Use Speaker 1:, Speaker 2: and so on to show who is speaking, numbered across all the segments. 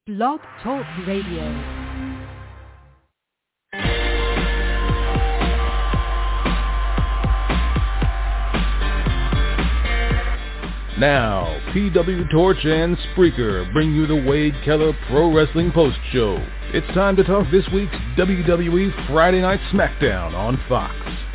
Speaker 1: Blog Talk Radio.
Speaker 2: Now, PW Torch and Spreaker bring you the Wade Keller Pro Wrestling Post Show. It's time to talk this week's WWE Friday Night SmackDown on Fox.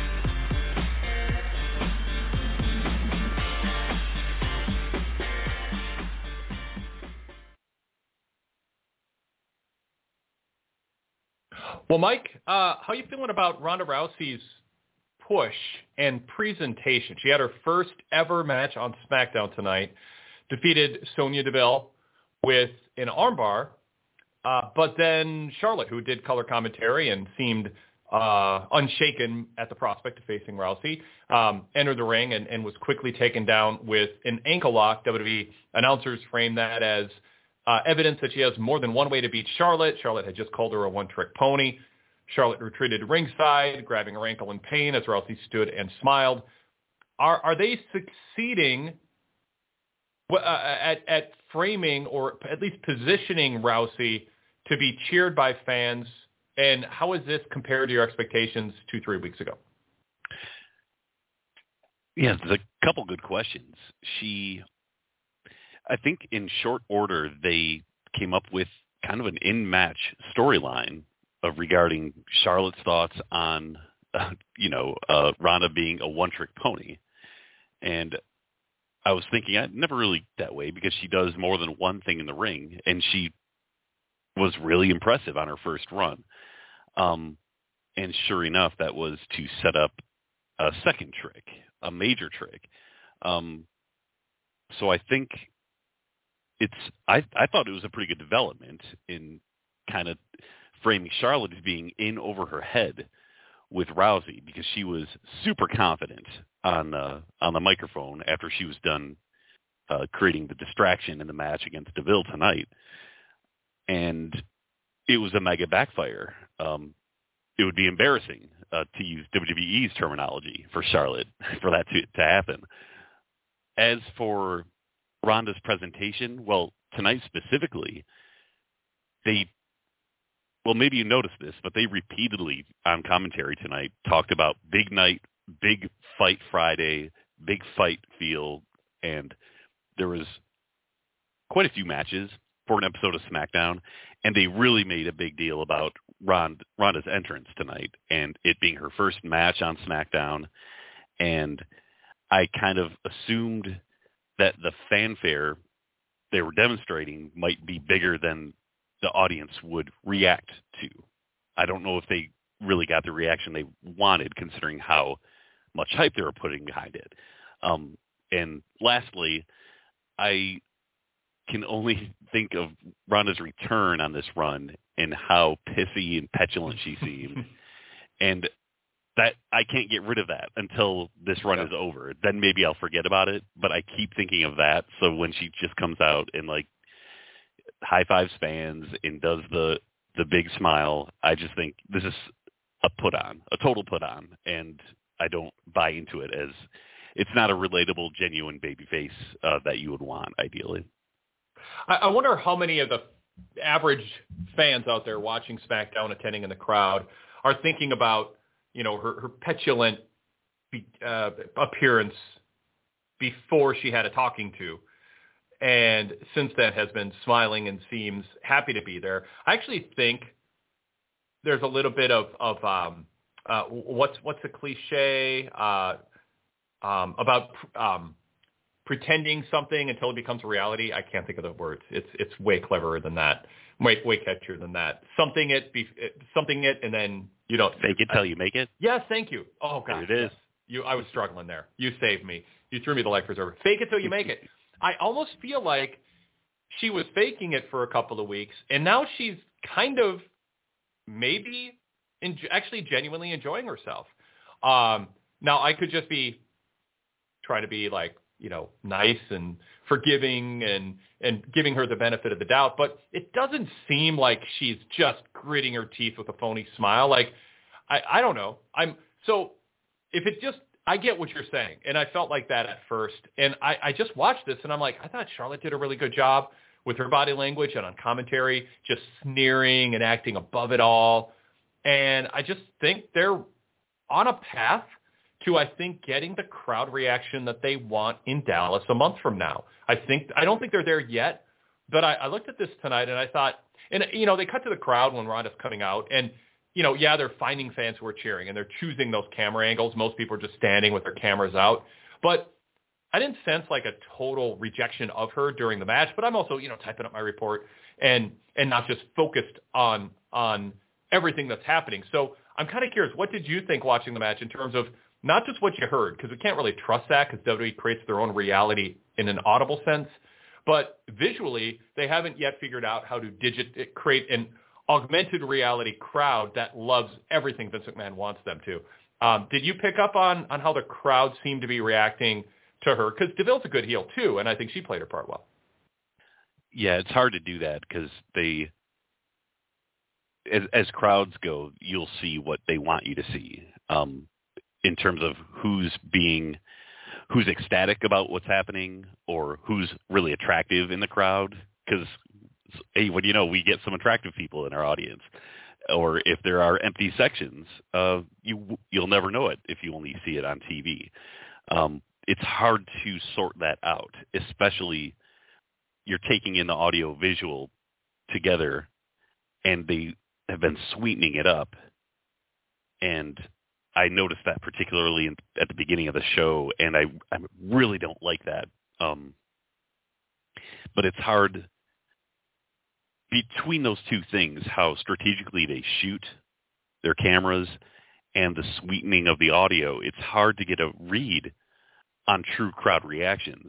Speaker 3: Well, Mike, how you feeling about Ronda Rousey's push and presentation? She had her first ever match on SmackDown tonight, defeated Sonya Deville with an armbar, but then Charlotte, who did color commentary and seemed unshaken at the prospect of facing Rousey, entered the ring and was quickly taken down with an ankle lock. WWE announcers framed that as evidence that she has more than one way to beat Charlotte. Charlotte had just called her a one-trick pony. Charlotte retreated ringside, grabbing her ankle in pain as Rousey stood and smiled. Are they succeeding at framing or at least positioning Rousey to be cheered by fans? And how is this compared to your expectations 2-3 weeks ago?
Speaker 4: Yeah, there's a couple good questions. I think in short order, they came up with kind of an in-match storyline regarding Charlotte's thoughts on, Ronda being a one-trick pony. And I was thinking, never really that way because she does more than one thing in the ring, and she was really impressive on her first run. And sure enough, that was to set up a second trick, a major trick. So I think I thought it was a pretty good development in kind of framing Charlotte as being in over her head with Rousey because she was super confident on the microphone after she was done creating the distraction in the match against Deville tonight, and it was a mega backfire. It would be embarrassing to use WWE's terminology for Charlotte for that to happen. As for Ronda's presentation, well, tonight specifically, maybe you noticed this, but they repeatedly on commentary tonight talked about big night, big fight Friday, big fight feel, and there was quite a few matches for an episode of SmackDown, and they really made a big deal about Ronda's entrance tonight and it being her first match on SmackDown, and I kind of assumed that the fanfare they were demonstrating might be bigger than the audience would react to. I don't know if they really got the reaction they wanted, considering how much hype they were putting behind it. And lastly, I can only think of Ronda's return on this run and how pissy and petulant she seemed. And that I can't get rid of that until this run is over. Then maybe I'll forget about it, but I keep thinking of that. So when she just comes out and like high fives fans and does the big smile, I just think this is a total put on, and I don't buy into it as it's not a relatable, genuine babyface that you would want ideally.
Speaker 3: I wonder how many of the average fans out there watching SmackDown, attending in the crowd, are thinking about her petulant appearance before she had a talking to, and since then has been smiling and seems happy to be there. I actually think there's a little bit of what's a cliche about pretending something until it becomes a reality. I can't think of the words. It's way cleverer than that. Way catchier than that. Something it, and then you don't
Speaker 4: fake it till you make it.
Speaker 3: Yes, thank you. Oh God,
Speaker 4: there it is.
Speaker 3: Yes. I was struggling there. You saved me. You threw me the life preserver. Fake it till you make it. I almost feel like she was faking it for a couple of weeks, and now she's kind of maybe actually genuinely enjoying herself. Now I could just be trying to be like, nice and forgiving and giving her the benefit of the doubt, but it doesn't seem like she's just gritting her teeth with a phony smile. Like, I don't know. I get what you're saying, and I felt like that at first, and I just watched this, and I'm like, I thought Charlotte did a really good job with her body language and on commentary, just sneering and acting above it all. And I just think they're on a path to, I think, getting the crowd reaction that they want in Dallas a month from now. I don't think they're there yet, but I looked at this tonight and I thought, and, they cut to the crowd when Ronda's coming out, and, they're finding fans who are cheering, and they're choosing those camera angles. Most people are just standing with their cameras out. But I didn't sense like a total rejection of her during the match, but I'm also, typing up my report and not just focused on everything that's happening. So I'm kind of curious, what did you think watching the match in terms of not just what you heard, because we can't really trust that because WWE creates their own reality in an audible sense, but visually they haven't yet figured out how to create an augmented reality crowd that loves everything Vince McMahon wants them to. Did you pick up on how the crowd seemed to be reacting to her? Because DeVille's a good heel too, and I think she played her part well.
Speaker 4: Yeah, it's hard to do that because as crowds go, you'll see what they want you to see in terms of who's ecstatic about what's happening or who's really attractive in the crowd. Because hey, we get some attractive people in our audience, or if there are empty sections, you'll never know it if you only see it on TV. It's hard to sort that out, especially you're taking in the audio visual together, and they have been sweetening it up. And I noticed that particularly at the beginning of the show, and I really don't like that. But it's hard between those two things, how strategically they shoot their cameras and the sweetening of the audio. It's hard to get a read on true crowd reactions.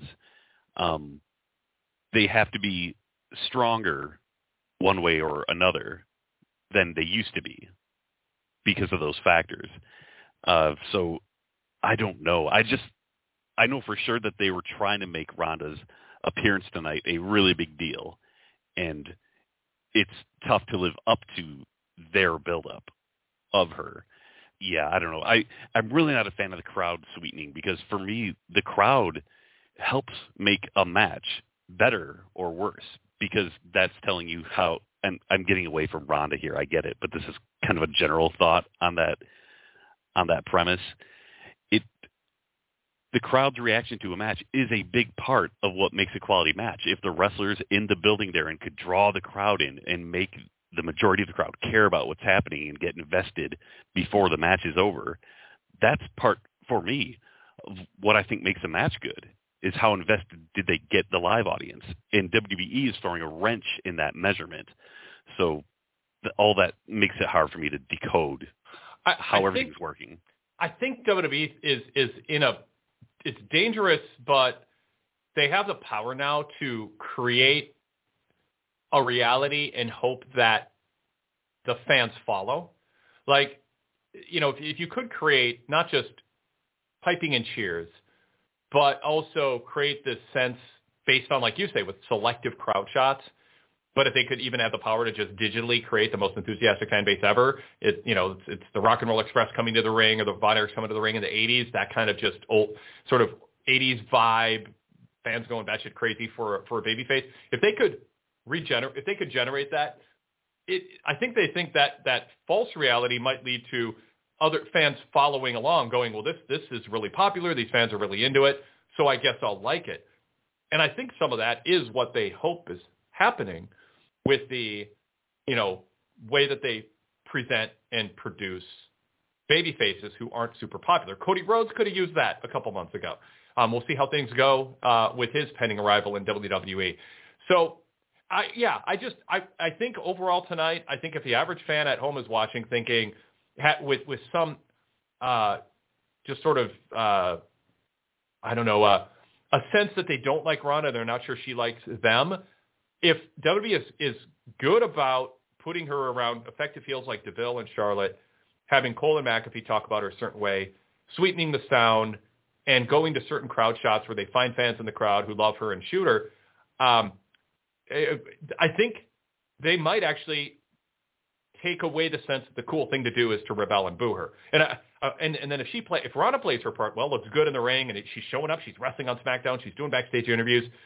Speaker 4: They have to be stronger one way or another than they used to be because of those factors. So I don't know. I know for sure that they were trying to make Ronda's appearance tonight a really big deal, and it's tough to live up to their buildup of her. Yeah, I don't know. I'm really not a fan of the crowd sweetening because for me, the crowd helps make a match better or worse because that's telling you how, and I'm getting away from Ronda here, I get it, but this is kind of a general thought on that premise. The crowd's reaction to a match is a big part of what makes a quality match. If the wrestlers in the building there and could draw the crowd in and make the majority of the crowd care about what's happening and get invested before the match is over, that's part, for me, of what I think makes a match good, is how invested did they get the live audience. And WWE is throwing a wrench in that measurement. So all that makes it hard for me to decode how everything's working.
Speaker 3: I think WWE is it's dangerous, but they have the power now to create a reality and hope that the fans follow. Like, if you could create not just piping and cheers, but also create this sense based on, like you say, with selective crowd shots. But if they could even have the power to just digitally create the most enthusiastic fan base ever, it's the Rock and Roll Express coming to the ring or the Von Erichs coming to the ring in the 80s, that kind of just old sort of 80s vibe, fans going batshit crazy for a babyface. If they could generate that, I think they think that false reality might lead to other fans following along going, well, this is really popular. These fans are really into it, so I guess I'll like it. And I think some of that is what they hope is happening with the, way that they present and produce baby faces who aren't super popular. Cody Rhodes could have used that a couple months ago. We'll see how things go with his pending arrival in WWE. So, I think overall tonight, I think if the average fan at home is watching thinking with some just sort of, a sense that they don't like Ronda, they're not sure she likes them, if WWE is good about putting her around effective heels like DeVille and Charlotte, having Cole and McAfee talk about her a certain way, sweetening the sound, and going to certain crowd shots where they find fans in the crowd who love her and shoot her, I think they might actually take away the sense that the cool thing to do is to rebel and boo her. And then if Ronda plays her part well, looks good in the ring, and she's showing up, she's wrestling on SmackDown, she's doing backstage interviews,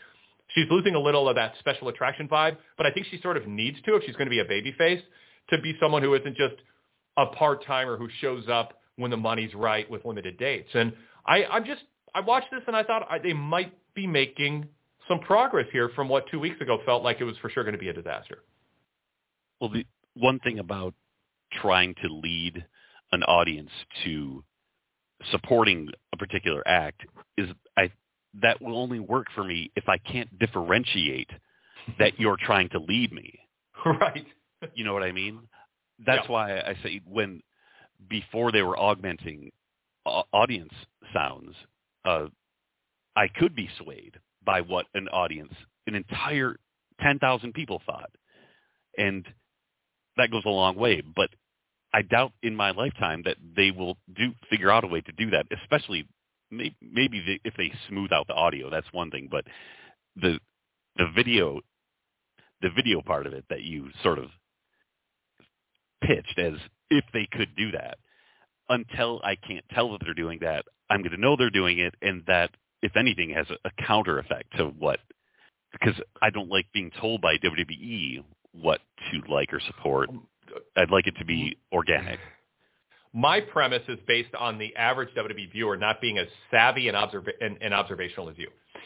Speaker 3: she's losing a little of that special attraction vibe, but I think she sort of needs to if she's going to be a babyface, to be someone who isn't just a part-timer who shows up when the money's right with limited dates. And I watched this and I thought they might be making some progress here from what 2 weeks ago felt like it was for sure going to be a disaster.
Speaker 4: Well, the one thing about trying to lead an audience to supporting a particular act is that will only work for me if I can't differentiate that you're trying to lead me.
Speaker 3: Right.
Speaker 4: You know what I mean? That's why I say before they were augmenting audience sounds, I could be swayed by what an entire 10,000 people thought. And that goes a long way. But I doubt in my lifetime that they will figure out a way to do that, especially maybe if they smooth out the audio. That's one thing. But the video part of it that you sort of pitched as if they could do that, until I can't tell that they're doing that, I'm going to know they're doing it, and that, if anything, has a counter effect to because I don't like being told by WWE what to like or support. I'd like it to be organic.
Speaker 3: My premise is based on the average WWE viewer not being as savvy and observational as you.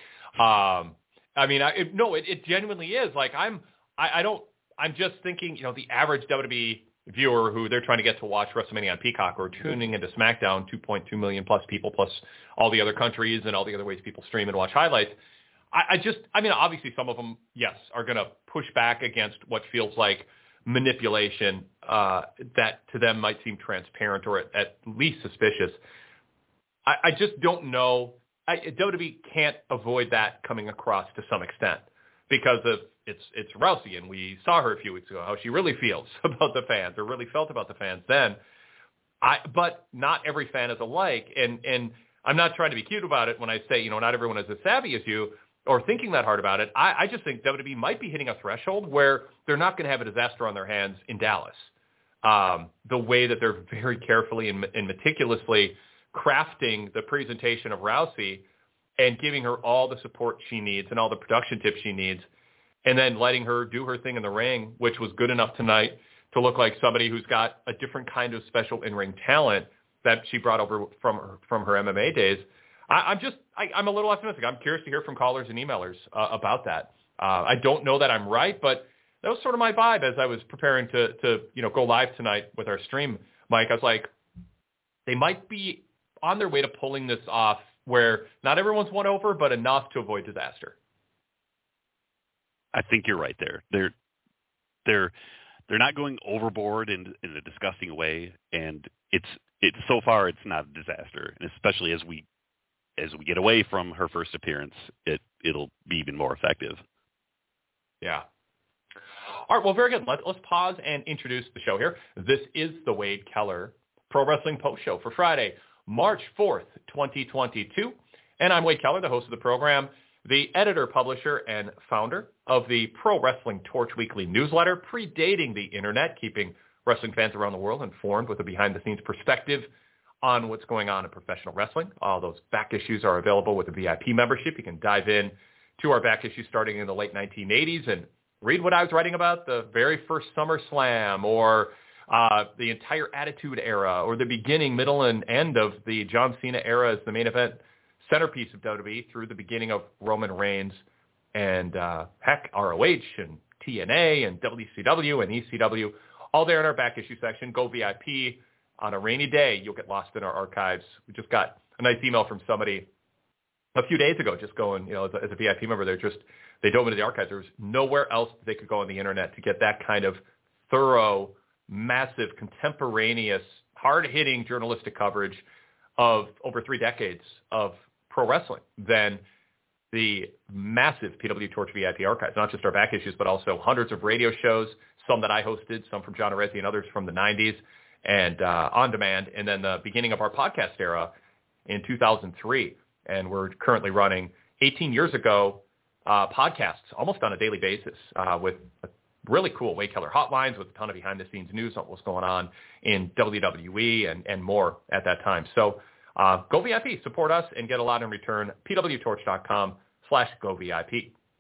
Speaker 3: It genuinely is. Like I'm just thinking, the average WWE viewer who they're trying to get to watch WrestleMania on Peacock or tuning into SmackDown, 2.2 million plus people, plus all the other countries and all the other ways people stream and watch highlights. Obviously some of them, yes, are going to push back against what feels like manipulation that to them might seem transparent or at least suspicious. I just don't know. WWE can't avoid that coming across to some extent because of it's Rousey, and we saw her a few weeks ago, how she really feels about the fans, or really felt about the fans then. But not every fan is alike, and I'm not trying to be cute about it when I say, not everyone is as savvy as you or thinking that hard about it. I just think WWE might be hitting a threshold where they're not going to have a disaster on their hands in Dallas. The way that they're very carefully and meticulously crafting the presentation of Rousey and giving her all the support she needs and all the production tips she needs, and then letting her do her thing in the ring, which was good enough tonight to look like somebody who's got a different kind of special in-ring talent that she brought over from her MMA days. I'm a little optimistic. I'm curious to hear from callers and emailers about that. I don't know that I'm right, but that was sort of my vibe as I was preparing to go live tonight with our stream, Mike. I was like, they might be on their way to pulling this off where not everyone's won over, but enough to avoid disaster.
Speaker 4: I think you're right there. They're not going overboard in a disgusting way, and it's so far it's not a disaster. And especially as we get away from her first appearance, it'll be even more effective.
Speaker 3: Yeah. All right. Well, very good. Let's pause and introduce the show here. This is the Wade Keller Pro Wrestling Post Show for Friday, March 4th, 2022. And I'm Wade Keller, the host of the program, the editor, publisher, and founder of the Pro Wrestling Torch Weekly newsletter, predating the internet, keeping wrestling fans around the world informed with a behind-the-scenes perspective on what's going on in professional wrestling. All those back issues are available with a VIP membership. You can dive in to our back issues starting in the late 1980s and read what I was writing about, the very first SummerSlam, or the entire Attitude Era, or the beginning, middle, and end of the John Cena era as the main event centerpiece of WWE through the beginning of Roman Reigns and, ROH and TNA and WCW and ECW, all there in our back issue section. Go VIP. On a rainy day, you'll get lost in our archives. We just got a nice email from somebody a few days ago just going, as a VIP member, they dove into the archives. There was nowhere else they could go on the internet to get that kind of thorough, massive, contemporaneous, hard-hitting journalistic coverage of over 3 decades of pro wrestling than the massive PW Torch VIP archives, not just our back issues, but also hundreds of radio shows, some that I hosted, some from John Arezzi and others from the 90s, and on demand, and then the beginning of our podcast era in 2003. And we're currently running 18 years ago podcasts almost on a daily basis with really cool Wade Keller hotlines with a ton of behind-the-scenes news on what's going on in WWE and more at that time. So go VIP, support us, and get a lot in return. pwtorch.com/govip.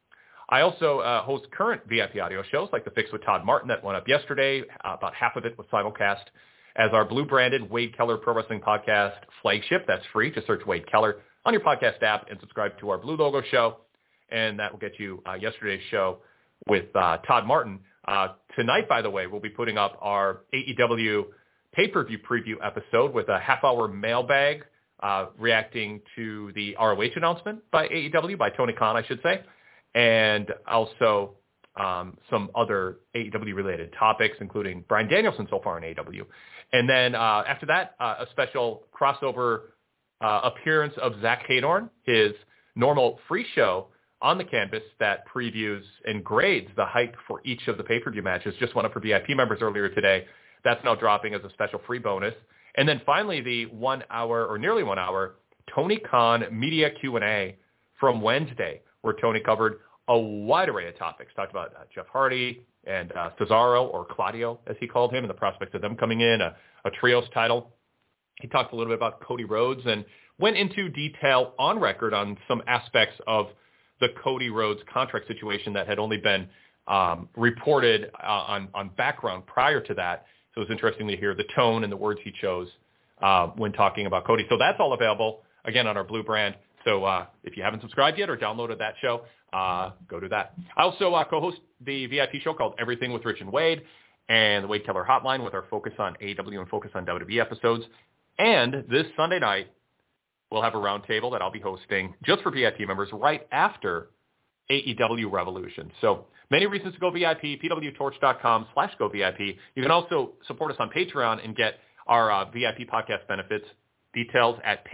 Speaker 3: I also host current VIP audio shows like The Fix with Todd Martin that went up yesterday. About half of it was simulcast as our blue-branded Wade Keller Pro Wrestling Podcast flagship. That's free. Just search Wade Keller on your podcast app and subscribe to our blue logo show, and that will get you yesterday's show with Todd Martin. Tonight, by the way, we'll be putting up our AEW pay-per-view preview episode with a half-hour mailbag reacting to the ROH announcement by AEW, by Tony Khan, I should say, and also some other AEW-related topics, including Bryan Danielson so far in AEW. And then after that, a special crossover appearance of Zach Hadorn, his normal free show on the canvas that previews and grades the hype for each of the pay-per-view matches. Just went up for VIP members earlier today. That's now dropping as a special free bonus. And then finally, the 1 hour or nearly 1 hour Tony Khan media Q&A from Wednesday, where Tony covered a wide array of topics. Talked about Jeff Hardy and Cesaro, or Claudio, as he called him, and the prospects of them coming in, a trios title. He talked a little bit about Cody Rhodes and went into detail on record on some aspects of the Cody Rhodes contract situation that had only been reported on background prior to that. So it was interesting to hear the tone and the words he chose when talking about Cody. So that's all available, again, on our Blue brand. So if you haven't subscribed yet or downloaded that show, go do that. I also co-host the VIP show called Everything with Rich and Wade, and the Wade Keller Hotline with our focus on AEW and focus on WWE episodes. And this Sunday night, we'll have a roundtable that I'll be hosting just for VIP members right after AEW Revolution. So many reasons to go VIP, pwtorch.com/govip. You can also support us on Patreon and get our VIP podcast benefits. Details at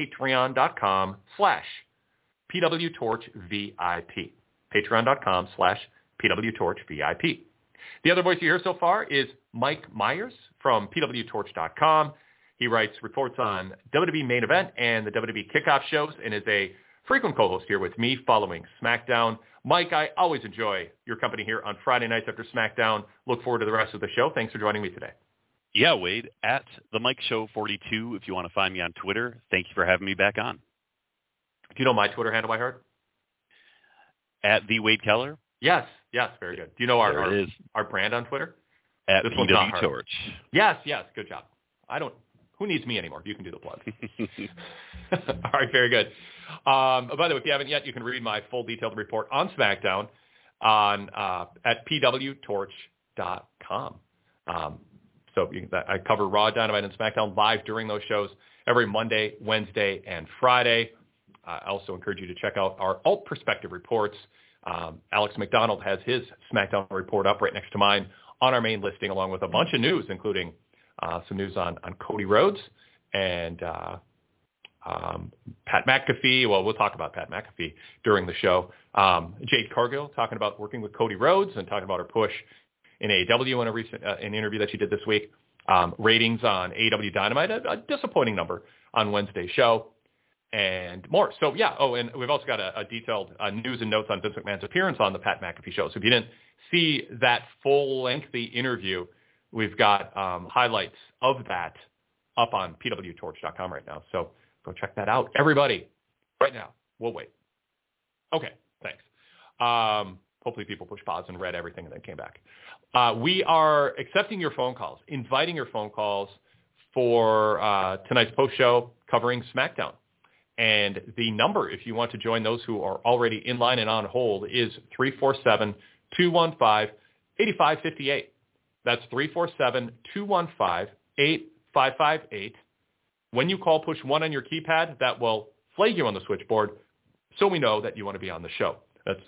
Speaker 3: patreon.com/pwtorchvip. Patreon.com/pwtorchvip. The other voice you hear so far is Mike Myers from pwtorch.com. He writes reports on WWE Main Event and the WWE Kickoff shows and is a frequent co-host here with me following SmackDown. Mike, I always enjoy your company here on Friday nights after SmackDown. Look forward to the rest of the show. Thanks for joining me today.
Speaker 4: Yeah, Wade, at the Mike Show 42, if you want to find me on Twitter. Thank you for having me back on.
Speaker 3: Do you know my Twitter handle by heart?
Speaker 4: At the Wade Keller?
Speaker 3: Yes, very good. Do you know our brand on Twitter?
Speaker 4: At PW Torch.
Speaker 3: Yes, good job. Who needs me anymore? You can do the plug. All right, very good. By the way, if you haven't yet, you can read my full detailed report on SmackDown at pwtorch.com. So I cover Raw, Dynamite, and SmackDown live during those shows every Monday, Wednesday, and Friday. I also encourage you to check out our Alt Perspective reports. Alex McDonald has his SmackDown report up right next to mine on our main listing, along with a bunch of news, including some news on Cody Rhodes and Pat McAfee. Well, we'll talk about Pat McAfee during the show. Jade Cargill talking about working with Cody Rhodes and talking about her push in AEW in a recent an interview that she did this week. Ratings on AEW Dynamite, a disappointing number on Wednesday's show, and more. So, yeah. Oh, and we've also got a detailed news and notes on Vince McMahon's appearance on the Pat McAfee show. So if you didn't see that full lengthy interview, we've got highlights of that up on pwtorch.com right now. So go check that out. Everybody, right now. We'll wait. Okay, thanks. Hopefully people pushed pause and read everything and then came back. We are accepting your phone calls, inviting your phone calls for tonight's post-show covering SmackDown. And the number, if you want to join those who are already in line and on hold, is 347-215-8558. That's 347-215-8558. When you call, push 1 on your keypad. That will flag you on the switchboard so we know that you want to be on the show. That's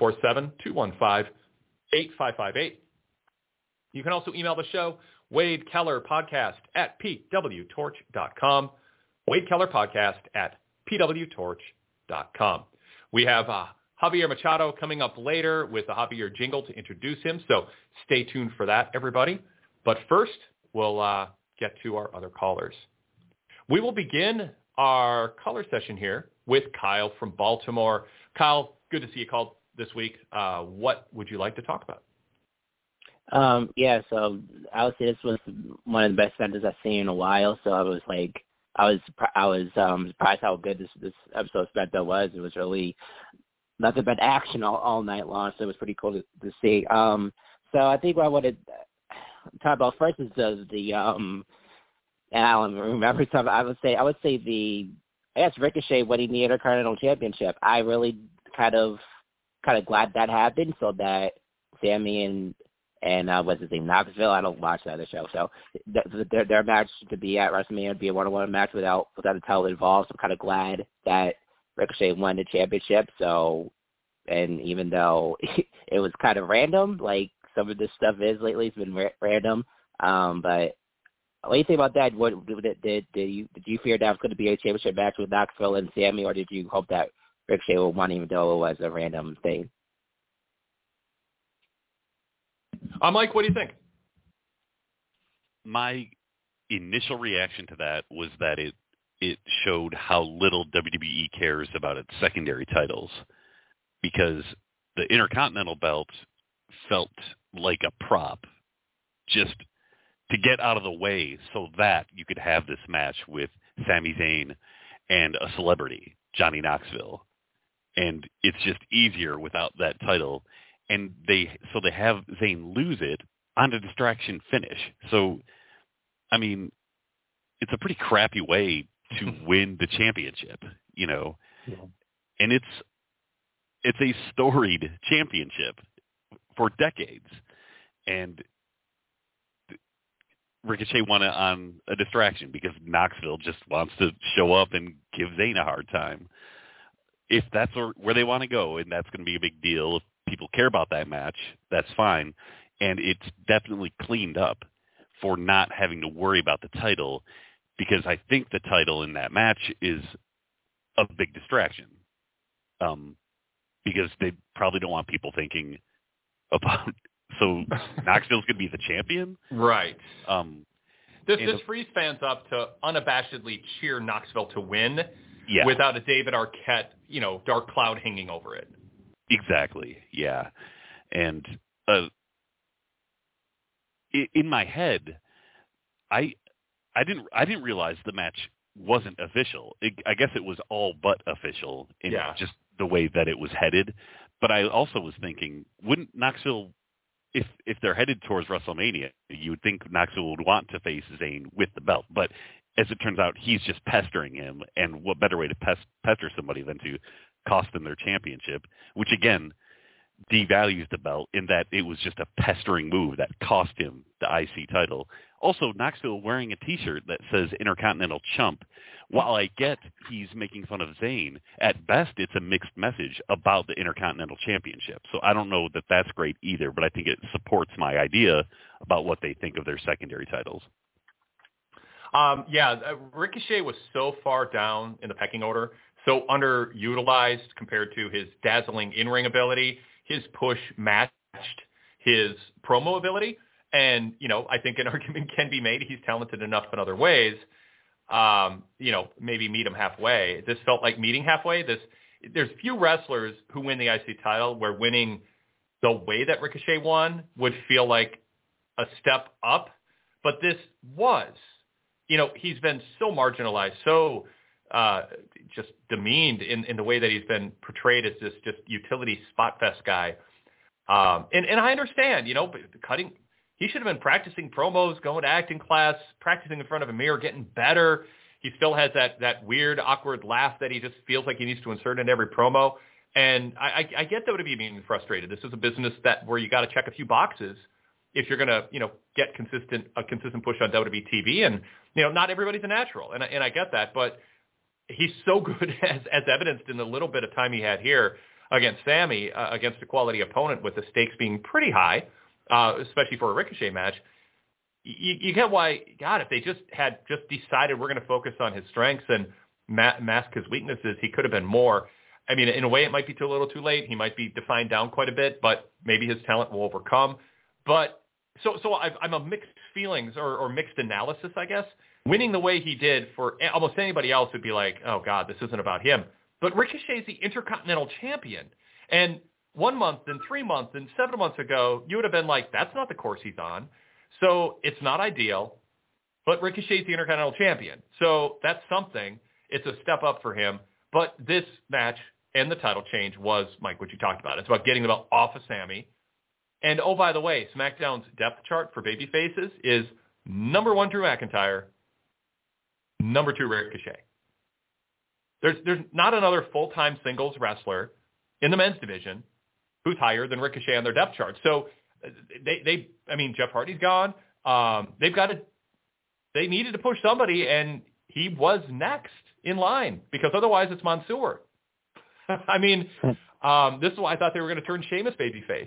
Speaker 3: 347-215-8558. You can also email the show, Wade Keller Podcast at pwtorch.com. Wade Keller Podcast at pwtorch.com. We have Javier Machado coming up later with a Javier jingle to introduce him, so stay tuned for that, everybody. But first, we'll get to our other callers. We will begin our caller session here with Kyle from Baltimore. Kyle, good to see you called this week. What would you like to talk about?
Speaker 1: So I would say this was one of the best centers I've seen in a while. So I was surprised how good this episode of SmackDown was. It was really nothing but action all night long. So it was pretty cool to see. So I think what I wanted to talk about first is the and I don't remember something. I would say I guess Ricochet winning the Intercontinental Championship. I really kind of glad that happened, so that Sammy and what's his name, Knoxville. I don't watch that other show, so their match to be at WrestleMania would be a one-on-one match without a title involved. So I'm kind of glad that Ricochet won the championship. So, and even though it was kind of random, like some of this stuff is lately, it's been random. But what do you think about that? What did you fear that was going to be a championship match with Knoxville and Sammy, or did you hope that Ricochet would win even though it was a random thing?
Speaker 3: Mike, what do you think?
Speaker 4: My initial reaction to that was that it showed how little WWE cares about its secondary titles, because the Intercontinental belt felt like a prop just to get out of the way so that you could have this match with Sami Zayn and a celebrity, Johnny Knoxville. And it's just easier without that title. And they have Zayn lose it on a distraction finish. So, I mean, it's a pretty crappy way to win the championship, you know. Yeah. And it's a storied championship for decades. And Ricochet won it on a distraction because Knoxville just wants to show up and give Zayn a hard time. If that's where they want to go, and that's going to be a big deal, if people care about that match, that's fine. And it's definitely cleaned up for not having to worry about the title, because I think the title in that match is a big distraction. Because they probably don't want people thinking about, so Knoxville's going to be the champion?
Speaker 3: Right. This frees fans up to unabashedly cheer Knoxville to win without a David Arquette, dark cloud hanging over it.
Speaker 4: Exactly, yeah. And in my head, I didn't realize the match wasn't official. I guess it was all but official in just the way that it was headed. But I also was thinking, wouldn't Knoxville, if they're headed towards WrestleMania, you would think Knoxville would want to face Zayn with the belt. But as it turns out, he's just pestering him, and what better way to pester somebody than to cost them their championship, which again devalues the belt in that it was just a pestering move that cost him the IC title. Also, Knoxville wearing a T-shirt that says Intercontinental Chump. While I get he's making fun of Zayn, at best it's a mixed message about the Intercontinental Championship. So I don't know that that's great either, but I think it supports my idea about what they think of their secondary titles.
Speaker 3: Ricochet was so far down in the pecking order, so underutilized compared to his dazzling in-ring ability. His push matched his promo ability. And, I think an argument can be made. He's talented enough in other ways. Maybe meet him halfway. This felt like meeting halfway. There's few wrestlers who win the IC title where winning the way that Ricochet won would feel like a step up. But this was, he's been so marginalized, so just demeaned in the way that he's been portrayed as this just utility spot fest guy. And I understand, he should have been practicing promos, going to acting class, practicing in front of a mirror, getting better. He still has that weird, awkward laugh that he just feels like he needs to insert in every promo. And I get WWE being frustrated. This is a business where you got to check a few boxes if you're going to, get a consistent push on WWE TV. And, not everybody's a natural. And I get that, but he's so good as evidenced in the little bit of time he had here against Sammy, against a quality opponent with the stakes being pretty high, especially for a Ricochet match. You get why, God, if they just had decided we're going to focus on his strengths and mask his weaknesses, he could have been more. I mean, in a way, it might be a little too late. He might be defined down quite a bit, but maybe his talent will overcome. But so I'm a mixed feelings or mixed analysis, I guess. Winning the way he did for almost anybody else would be like, oh, God, this isn't about him. But Ricochet's the Intercontinental Champion. And 1 month and 3 months and 7 months ago, you would have been like, that's not the course he's on. So it's not ideal, but Ricochet's the Intercontinental Champion. So that's something. It's a step up for him. But this match and the title change was, Mike, what you talked about. It's about getting the belt off of Sami. And, oh, by the way, SmackDown's depth chart for baby faces is number 1, Drew McIntyre, number 2, Ricochet. There's not another full-time singles wrestler in the men's division who's higher than Ricochet on their depth chart. So Jeff Hardy's gone. They needed to push somebody, and he was next in line because otherwise it's Mansoor. This is why I thought they were going to turn Sheamus babyface.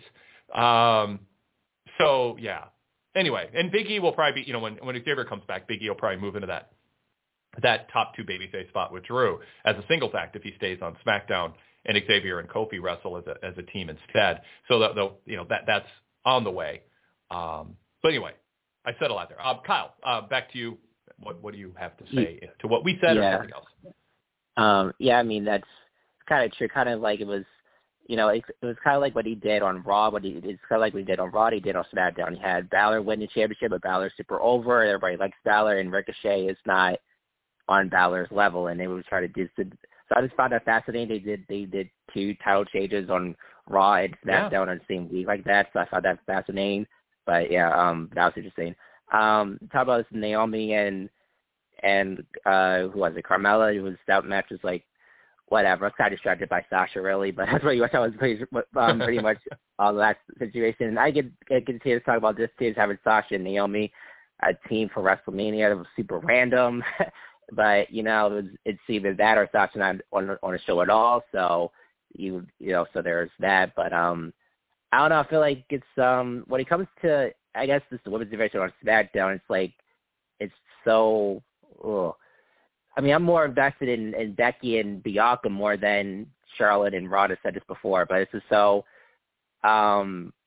Speaker 3: So yeah. Anyway, and Big E will probably be, when Xavier comes back, Big E will probably move into that top 2 babyface spot with Drew as a singles act if he stays on SmackDown, and Xavier and Kofi wrestle as a team instead. So that's on the way. But anyway, I said a lot there. Kyle, back to you. What do you have to say to what we said or something else?
Speaker 1: That's kind of true. Kind of like it was, it was kind of like what he did on Raw. It's kind of like what he did on Raw. He did on SmackDown. He had Balor win the championship, but Balor's super over. Everybody likes Balor, and Ricochet is not on Balor's level, and they would try to do. So I just found that fascinating. They did 2 title changes on Raw and SmackDown on the same week like that. So I found that fascinating. But yeah, that was interesting. Talk about this Naomi and who was it? Carmella. It was that match was like whatever. I was kind of distracted by Sasha really, but that's what I was pretty much all that situation. And I get to talk about this too, is having Sasha and Naomi a team for WrestleMania. It was super random, but it's either that or Sasha not on a show at all. So so there's that. But I don't know. I feel like it's when it comes to, I guess, this women's division on SmackDown, it's like it's so. I'm more invested in Becky and Bianca more than Charlotte and Ronda. Said this before, but it's just so. I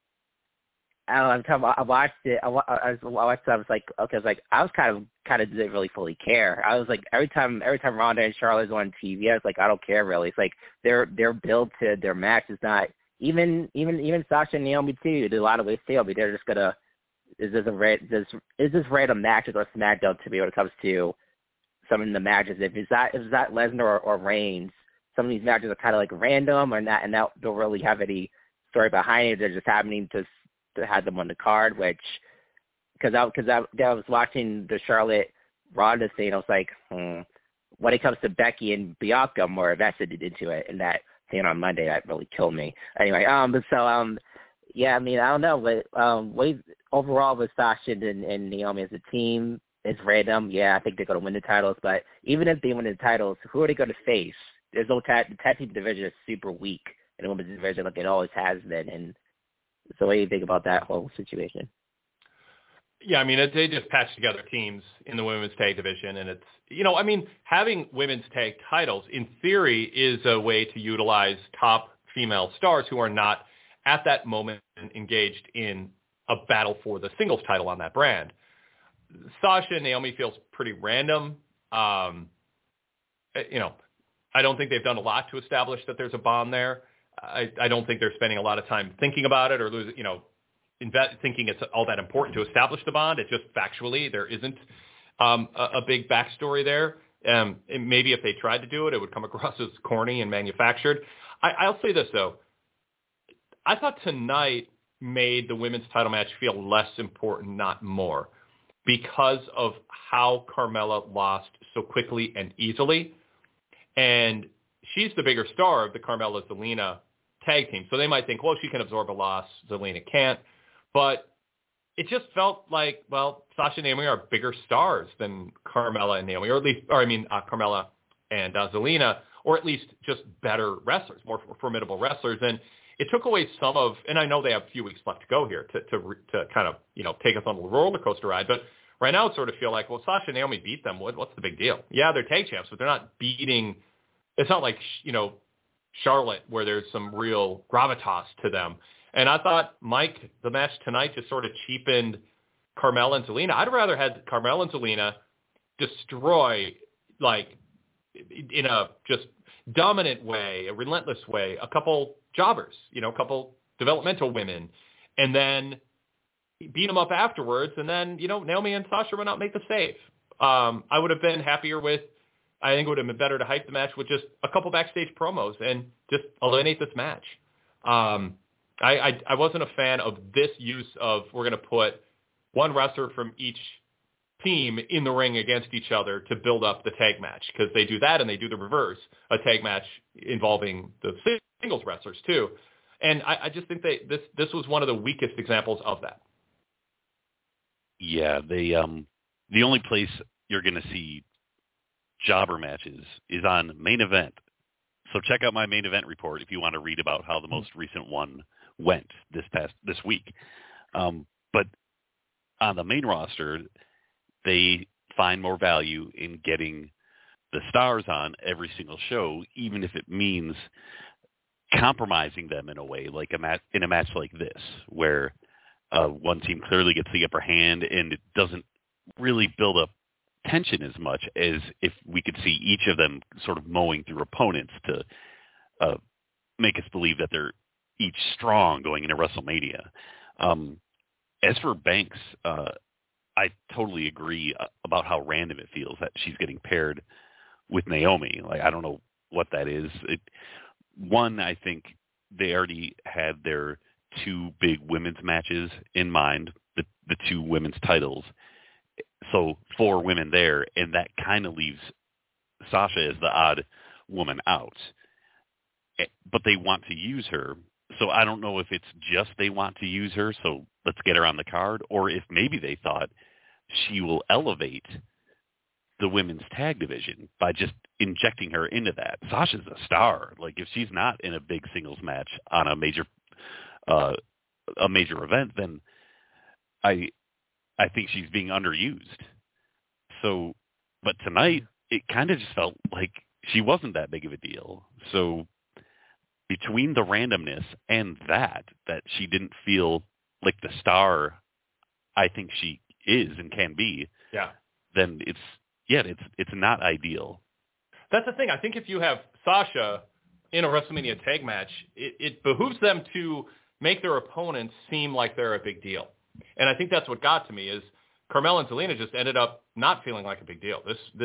Speaker 1: watched it. I was like, okay. I was kind of didn't really fully care. I was like, every time Ronda and Charlotte's on TV, I was like, I don't care really. It's like their build to their match is not even Sasha and Naomi too. There's a lot of ways too. They're just gonna. Is this random matches on SmackDown to me when it comes to some of the matches? If it's not Lesnar or Reigns, some of these matches are kind of like random or not, and that don't really have any story behind it. They're just happening to have them on the card. Which, because I was watching the Charlotte Ronda thing, I was like, when it comes to Becky and Bianca, I'm more invested into it, and that thing on Monday that really killed me. Anyway, I don't know, but overall with Sasha and Naomi as a team, it's random. Yeah, I think they're going to win the titles, but even if they win the titles, who are they going to face? There's no the tag team division is super weak in the women's division, like it always has been. And so, what do you think about that whole situation?
Speaker 3: Yeah, they just patched together teams in the women's tag division, and it's having women's tag titles in theory is a way to utilize top female stars who are not at that moment engaged in a battle for the singles title on that brand. Sasha and Naomi feels pretty random. I don't think they've done a lot to establish that there's a bond there. I don't think they're spending a lot of time thinking about it or thinking it's all that important to establish the bond. It's just factually there isn't a big backstory there. Maybe if they tried to do it, it would come across as corny and manufactured. I'll say this though. I thought tonight made the women's title match feel less important, not more, because of how Carmella lost so quickly and easily. And she's the bigger star of the Carmella-Zelina tag team. So they might think, well, she can absorb a loss. Zelina can't. But it just felt like, well, Sasha and Naomi are bigger stars than Carmella and Naomi, Carmella and Zelina, or at least just better wrestlers, more formidable wrestlers. And it took away some of, and I know they have a few weeks left to go here to kind of, take us on a roller coaster ride. But right now it sort of feel like, well, Sasha and Naomi beat them. What's the big deal? Yeah, they're tag champs, but they're not beating. It's not like, Charlotte where there's some real gravitas to them. And I thought, Mike, the match tonight just sort of cheapened Carmella and Zelina. I'd rather had Carmella and Zelina destroy, like, in a just dominant way, a relentless way, a couple jobbers, a couple developmental women, and then beat them up afterwards. And then, Naomi and Sasha run out and make the save. I would have been happier with I think it would have been better to hype the match with just a couple backstage promos and just eliminate this match. I wasn't a fan of this use of we're going to put one wrestler from each team in the ring against each other to build up the tag match, because they do that and they do the reverse, a tag match involving the singles wrestlers too. And I just think this was one of the weakest examples of that.
Speaker 4: Yeah, the only place you're going to see jobber matches is on Main Event. So check out my Main Event report if you want to read about how the most recent one went this week. But on the main roster, they find more value in getting the stars on every single show, even if it means compromising them in a way, like in a match like this, where one team clearly gets the upper hand and it doesn't really build up tension as much as if we could see each of them sort of mowing through opponents to make us believe that they're each strong going into WrestleMania. As for Banks, I totally agree about how random it feels that she's getting paired with Naomi. Like, I don't know what that is. One, I think they already had their two big women's matches in mind, the two women's titles. So 4 women there, and that kind of leaves Sasha as the odd woman out. But they want to use her. So I don't know if it's just they want to use her, so let's get her on the card, or if maybe they thought she will elevate the women's tag division by just injecting her into that. Sasha's a star. Like, if she's not in a big singles match on a major event, then I think she's being underused. So, but tonight, it kind of just felt like she wasn't that big of a deal. So between the randomness and that she didn't feel like the star I think she is and can be, then it's not ideal.
Speaker 3: That's the thing. I think if you have Sasha in a WrestleMania tag match, it behooves them to make their opponents seem like they're a big deal. And I think that's what got to me is Carmella and Zelina just ended up not feeling like a big deal.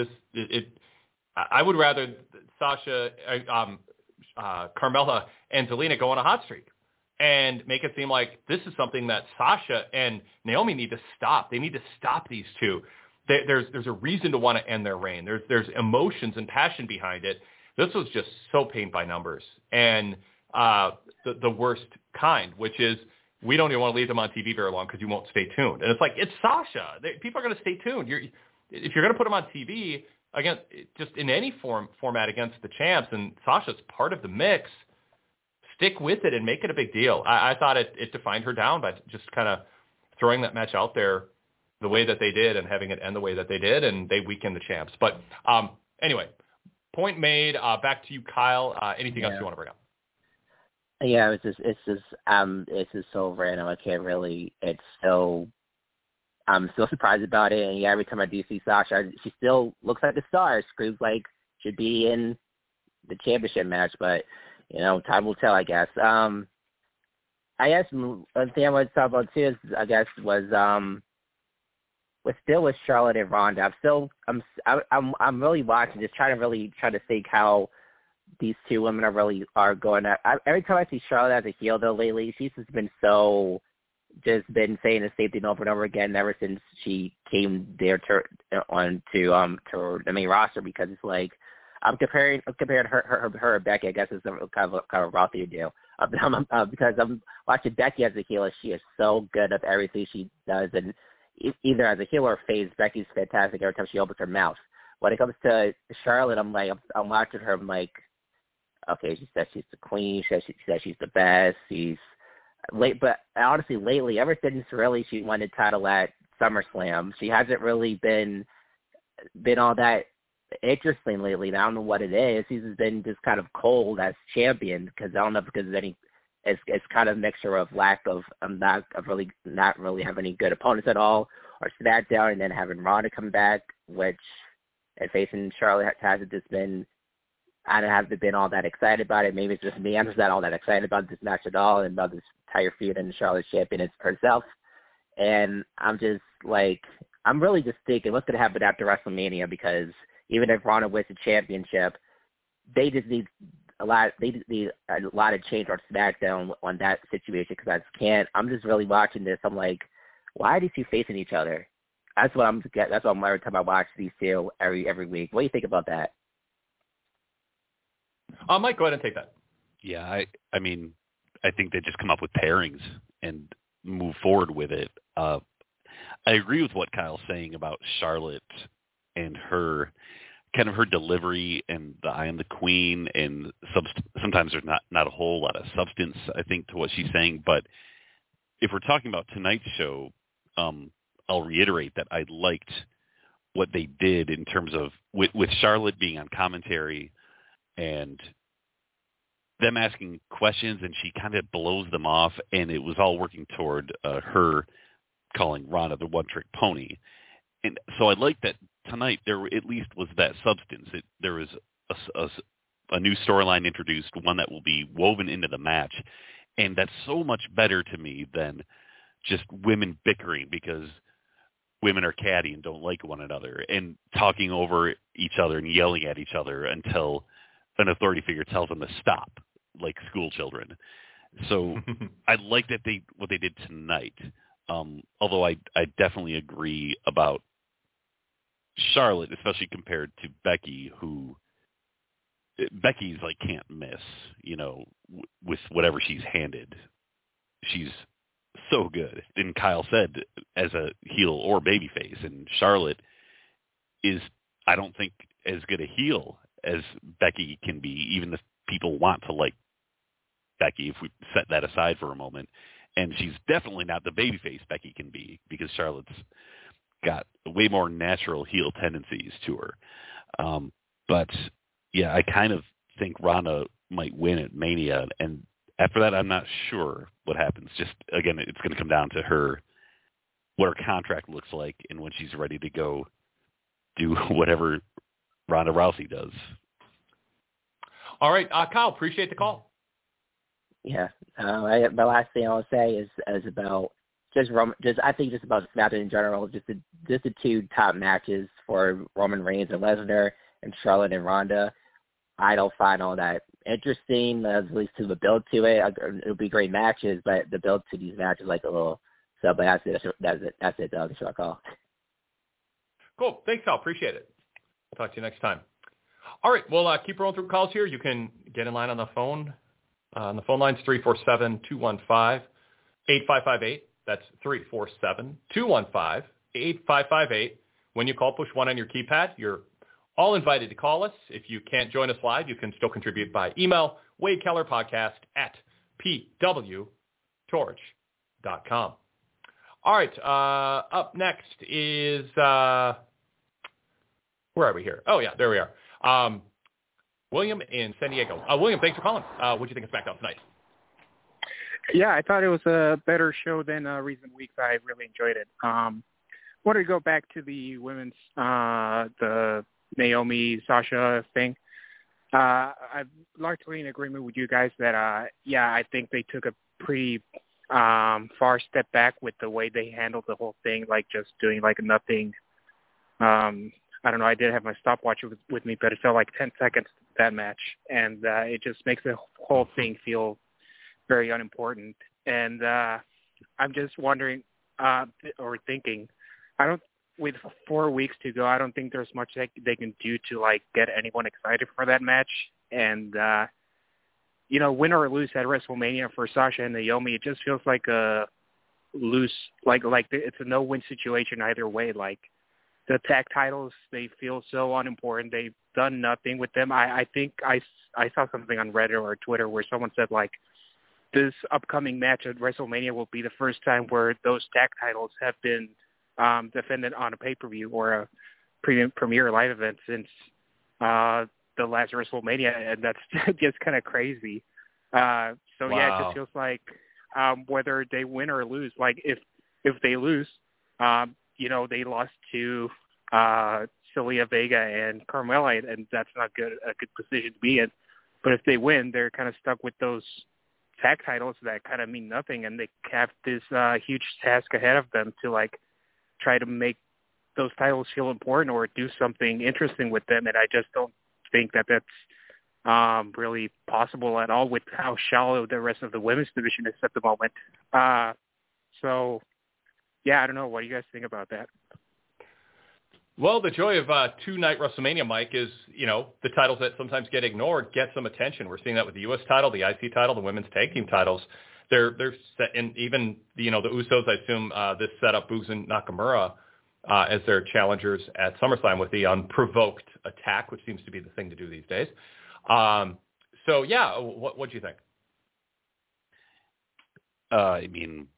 Speaker 3: I would rather Sasha, Carmella and Zelina go on a hot streak and make it seem like this is something that Sasha and Naomi need to stop. They need to stop these two. There's a reason to want to end their reign. There's emotions and passion behind it. This was just so paint by numbers and the worst kind, which is we don't even want to leave them on TV very long because you won't stay tuned. And it's like, it's Sasha. People are going to stay tuned. If you're going to put them on TV, again, just in any format against the champs, and Sasha's part of the mix, stick with it and make it a big deal. I thought it defined her down by just kind of throwing that match out there the way that they did and having it end the way that they did, and they weakened the champs. But anyway, point made. Back to you, Kyle. Anything else you want to bring up?
Speaker 1: Yeah, it's just so random. I can't really. I'm still surprised about it. And yeah, every time I do see Sasha, she still looks like a star. Screams like should be in the championship match, but time will tell, I guess. I guess one thing I want to talk about too is, I guess, was still with Charlotte and Ronda. I'm really watching, just trying to think how these two women are going at. Every time I see Charlotte as a heel, though, lately, she's just been been saying the same thing over and over again ever since she came there to the main roster, because it's like I'm comparing her and Becky. I guess it's kind of a Rothy deal. Because I'm watching Becky as a heel, and she is so good at everything she does, and either as a heel or face, Becky's fantastic every time she opens her mouth. When it comes to Charlotte, I'm watching her, I'm like, okay, she says she's the queen, she says she's the best, but honestly, lately, ever since really she won the title at SummerSlam, she hasn't really been all that interesting lately. And I don't know what it is. She's been just kind of cold as champion, because I don't know, because it's kind of a mixture of lack of not really have any good opponents at all, or SmackDown, and then having Ronda come back, which and facing Charlotte hasn't just been. I haven't been all that excited about it. Maybe it's just me. I'm just not all that excited about this match at all, and about this entire feud and Charlotte's champion herself. And I'm just like, I'm really just thinking what's going to happen after WrestleMania, because even if Ronda wins the championship, they just need a lot. They just need a lot of change on SmackDown on that situation because I'm just really watching this. I'm like, why are these two facing each other? That's what I'm every time I watch these two every week. What do you think about that?
Speaker 3: Mike, go ahead and take that.
Speaker 4: Yeah, I mean, I think they just come up with pairings and move forward with it. I agree with what Kyle's saying about Charlotte and her kind of her delivery and the I am the queen, and sometimes there's not a whole lot of substance, I think, to what she's saying. But if we're talking about tonight's show, I'll reiterate that I liked what they did in terms of with Charlotte being on commentary and them asking questions, and she kind of blows them off, and it was all working toward her calling Ronda the one-trick pony. And so I like that tonight there at least was that substance. There was a new storyline introduced, one that will be woven into the match, and that's so much better to me than just women bickering because women are catty and don't like one another and talking over each other and yelling at each other until an authority figure tells them to stop, like school children. So I like that what they did tonight. Although I definitely agree about Charlotte, especially compared to Becky, Becky's like can't miss, with whatever she's handed. She's so good. And Kyle said as a heel or babyface, and Charlotte is, I don't think, as good a heel as Becky can be, even if people want to like Becky, if we set that aside for a moment. And she's definitely not the babyface Becky can be because Charlotte's got way more natural heel tendencies to her. But yeah, I kind of think Ronda might win at Mania, and after that, I'm not sure what happens. Just again, it's going to come down to what her contract looks like, and when she's ready to go do whatever Ronda Rousey does.
Speaker 3: All right, Kyle, appreciate the call.
Speaker 1: Yeah, my last thing I'll say is about I think just about SmackDown in general, just the two top matches for Roman Reigns and Lesnar and Charlotte and Ronda. I don't find all that interesting, at least to the build to it. It'll be great matches, but the build to these matches like a little. So, but that's it. That's it. That's short call.
Speaker 3: Cool. Thanks, Kyle. Appreciate it. We'll talk to you next time. All right. Well, keep rolling through calls here. You can get in line on the phone. On the phone lines, 347-215-8558. That's 347-215-8558. When you call, push 1 on your keypad. You're all invited to call us. If you can't join us live, you can still contribute by email, wadekellerpodcast@pwtorch.com. All right. Up next is, where are we here? Oh, yeah, there we are. William in San Diego. William, thanks for calling. What do you think of SmackDown tonight?
Speaker 5: Yeah, I thought it was a better show than recent weeks. I really enjoyed it. Wanted to go back to the women's, the Naomi, Sasha thing. I'm largely in agreement with you guys that, I think they took a pretty far step back with the way they handled the whole thing, like just doing like nothing. I don't know, I did have my stopwatch with me, but it felt like 10 seconds that match, and it just makes the whole thing feel very unimportant. And I'm just wondering or thinking, with 4 weeks to go, I don't think there's much they can do to like get anyone excited for that match. And win or lose at WrestleMania for Sasha and Naomi, it just feels like a loose, like it's a no-win situation either way. Like the tag titles, they feel so unimportant. They've done nothing with them. I think I saw something on Reddit or Twitter where someone said like this upcoming match at WrestleMania will be the first time where those tag titles have been defended on a pay-per-view or a premier live event since the last WrestleMania, and that's just kind of crazy. Yeah, it just feels like whether they win or lose, like if they lose, they lost to Zelina Vega and Carmella, and that's not a good position to be in. But if they win, they're kind of stuck with those tag titles that kind of mean nothing, and they have this huge task ahead of them to like try to make those titles feel important or do something interesting with them, and I just don't think that that's really possible at all with how shallow the rest of the women's division is at the moment. So, yeah, I don't know. What do you guys think about that?
Speaker 3: Well, the joy of two-night WrestleMania, Mike, is, the titles that sometimes get ignored get some attention. We're seeing that with the U.S. title, the IC title, the women's tag team titles. They're set, and even, the Usos, I assume this set up Boogs and Nakamura as their challengers at SummerSlam with the unprovoked attack, which seems to be the thing to do these days. So, yeah, what do you think?
Speaker 4: I mean,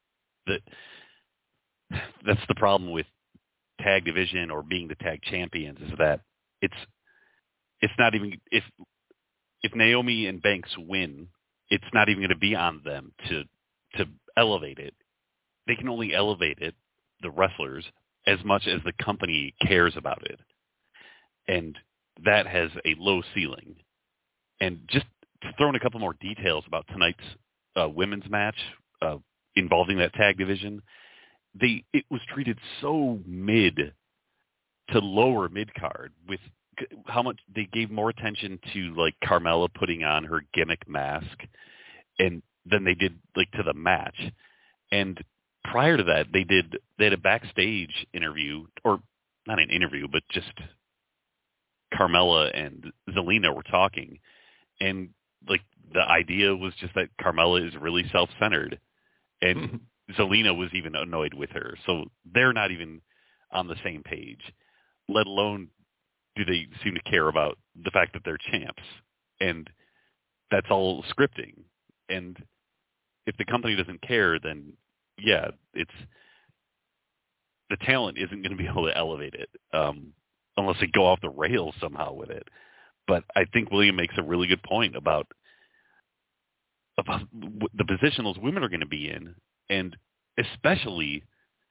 Speaker 4: that's the problem with tag division or being the tag champions, is that it's not even, if Naomi and Banks win, it's not even going to be on them to elevate it. They can only elevate it, the wrestlers, as much as the company cares about it. And that has a low ceiling. And just to throw in a couple more details about tonight's women's match involving that tag division, it was treated so mid to lower mid card, with how much they gave more attention to like Carmella putting on her gimmick mask and than they did like to the match. And prior to that, they had a backstage interview, or not an interview, but just Carmella and Zelina were talking, and like the idea was just that Carmella is really self-centered, and Zelina was even annoyed with her. So they're not even on the same page, let alone do they seem to care about the fact that they're champs. And that's all scripting. And if the company doesn't care, then yeah, it's the talent isn't going to be able to elevate it unless they go off the rails somehow with it. But I think William makes a really good point about the position those women are going to be in, and especially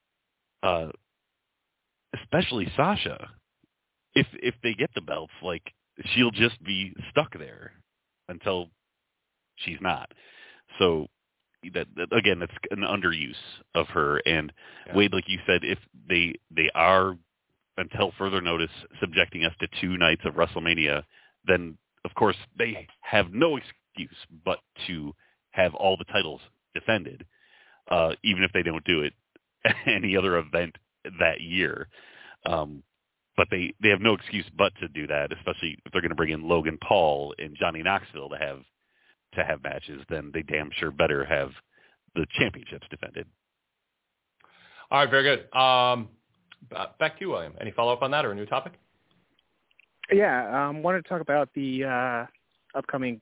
Speaker 4: Sasha. If they get the belts, like, she'll just be stuck there until she's not. So that again, that's an underuse of her. And Wade, like you said, if they are, until further notice, subjecting us to 2 nights of WrestleMania, then of course they have no excuse but to have all the titles defended, even if they don't do it any other event that year. But they have no excuse but to do that, especially if they're going to bring in Logan Paul and Johnny Knoxville to have matches. Then they damn sure better have the championships defended.
Speaker 3: All right, very good. Back to you, William. Any follow-up on that or a new topic?
Speaker 5: Yeah, wanted to talk about the upcoming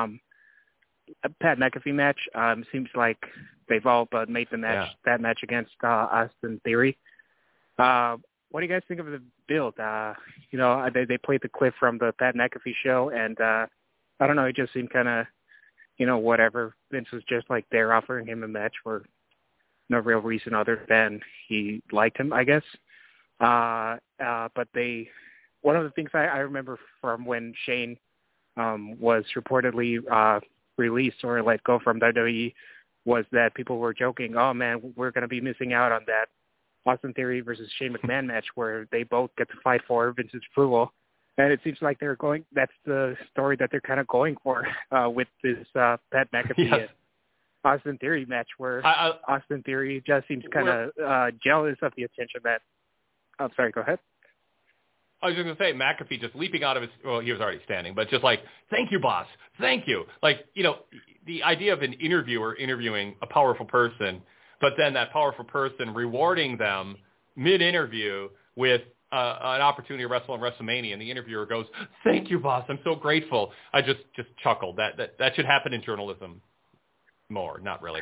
Speaker 5: Pat McAfee match. Seems like they've all but made the match, that match against Austin Theory. What do you guys think of the build? They played the clip from the Pat McAfee show, and I don't know, it just seemed kind of, whatever. Vince was just like there offering him a match for no real reason other than he liked him, I guess. But one of the things I remember from when Shane was reportedly released or let go from WWE was that people were joking, oh man, we're going to be missing out on that Austin Theory versus Shane McMahon match where they both get to fight for Vince's approval. And it seems like that's the story that they're kind of going for with this Pat McAfee and Austin Theory match, where Austin Theory just seems kind of jealous of the attention that... I'm sorry, go ahead.
Speaker 3: I was just going to say, McAfee just leaping out of his... Well, he was already standing, but just like, thank you, boss. Thank you. Like, the idea of an interviewer interviewing a powerful person, but then that powerful person rewarding them mid-interview with an opportunity to wrestle on WrestleMania, and the interviewer goes, thank you, boss. I'm so grateful. I just chuckled. That should happen in journalism more. Not really.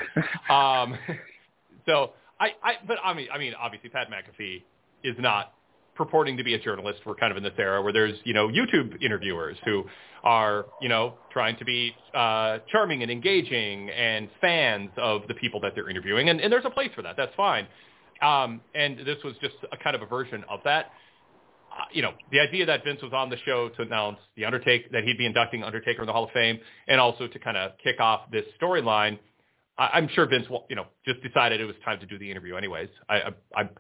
Speaker 3: But I mean, obviously Pat McAfee is not purporting to be a journalist. We're kind of in this era where there's, YouTube interviewers who are, trying to be charming and engaging and fans of the people that they're interviewing. And there's a place for that. That's fine. And this was just a kind of a version of that. The idea that Vince was on the show to announce that he'd be inducting Undertaker in the Hall of Fame, and also to kind of kick off this storyline, I'm sure Vince, just decided it was time to do the interview anyways.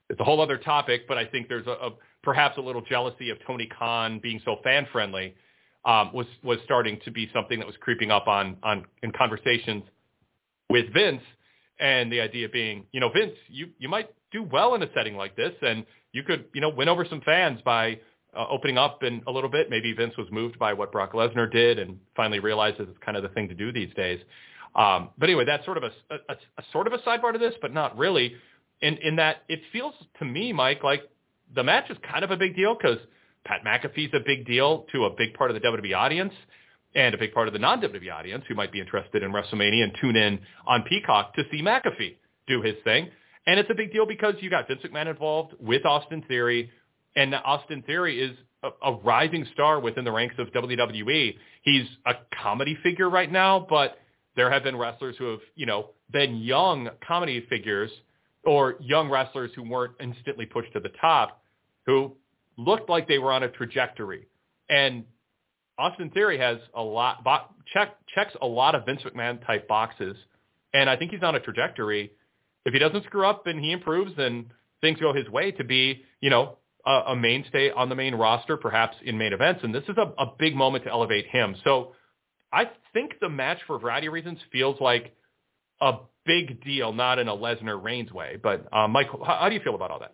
Speaker 3: it's a whole other topic, but I think there's perhaps a little jealousy of Tony Khan being so fan-friendly was starting to be something that was creeping up in conversations with Vince, and the idea being, Vince, you might do well in a setting like this, and you could, win over some fans by opening up in a little bit. Maybe Vince was moved by what Brock Lesnar did and finally realizes it's kind of the thing to do these days. But anyway, that's sort of a sidebar to this, but not really, in that it feels to me, Mike, like the match is kind of a big deal because Pat McAfee's a big deal to a big part of the WWE audience and a big part of the non-WWE audience who might be interested in WrestleMania and tune in on Peacock to see McAfee do his thing. And it's a big deal because you got Vince McMahon involved with Austin Theory, and Austin Theory is a rising star within the ranks of WWE. He's a comedy figure right now, but there have been wrestlers who have, been young comedy figures or young wrestlers who weren't instantly pushed to the top who looked like they were on a trajectory. And Austin Theory has checks a lot of Vince McMahon type boxes, and I think he's on a trajectory. If he doesn't screw up and he improves, then things go his way to be, a mainstay on the main roster, perhaps in main events. And this is a big moment to elevate him. So I think the match, for a variety of reasons, feels like a big deal, not in a Lesnar-Reigns way. But Mike, how do you feel about all that?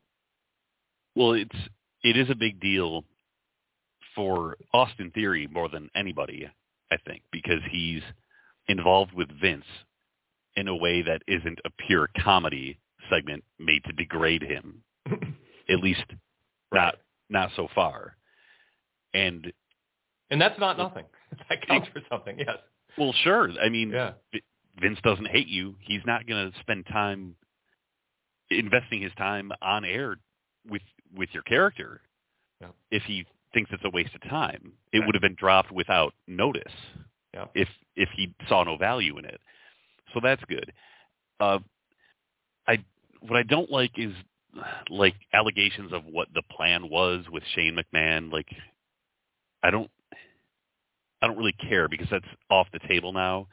Speaker 4: Well, it is a big deal for Austin Theory more than anybody, I think, because he's involved with Vince in a way that isn't a pure comedy segment made to degrade him, at least not so far. And
Speaker 3: that's not nothing. That counts for something, yes.
Speaker 4: Well, sure. I mean,
Speaker 3: yeah.
Speaker 4: Vince doesn't hate you. He's not going to spend time investing his time on air with your character.
Speaker 3: Yeah.
Speaker 4: If he thinks it's a waste of time. It would have been dropped without notice if he saw no value in it. So that's good. What I don't like is like allegations of what the plan was with Shane McMahon. Like I don't really care because that's off the table now.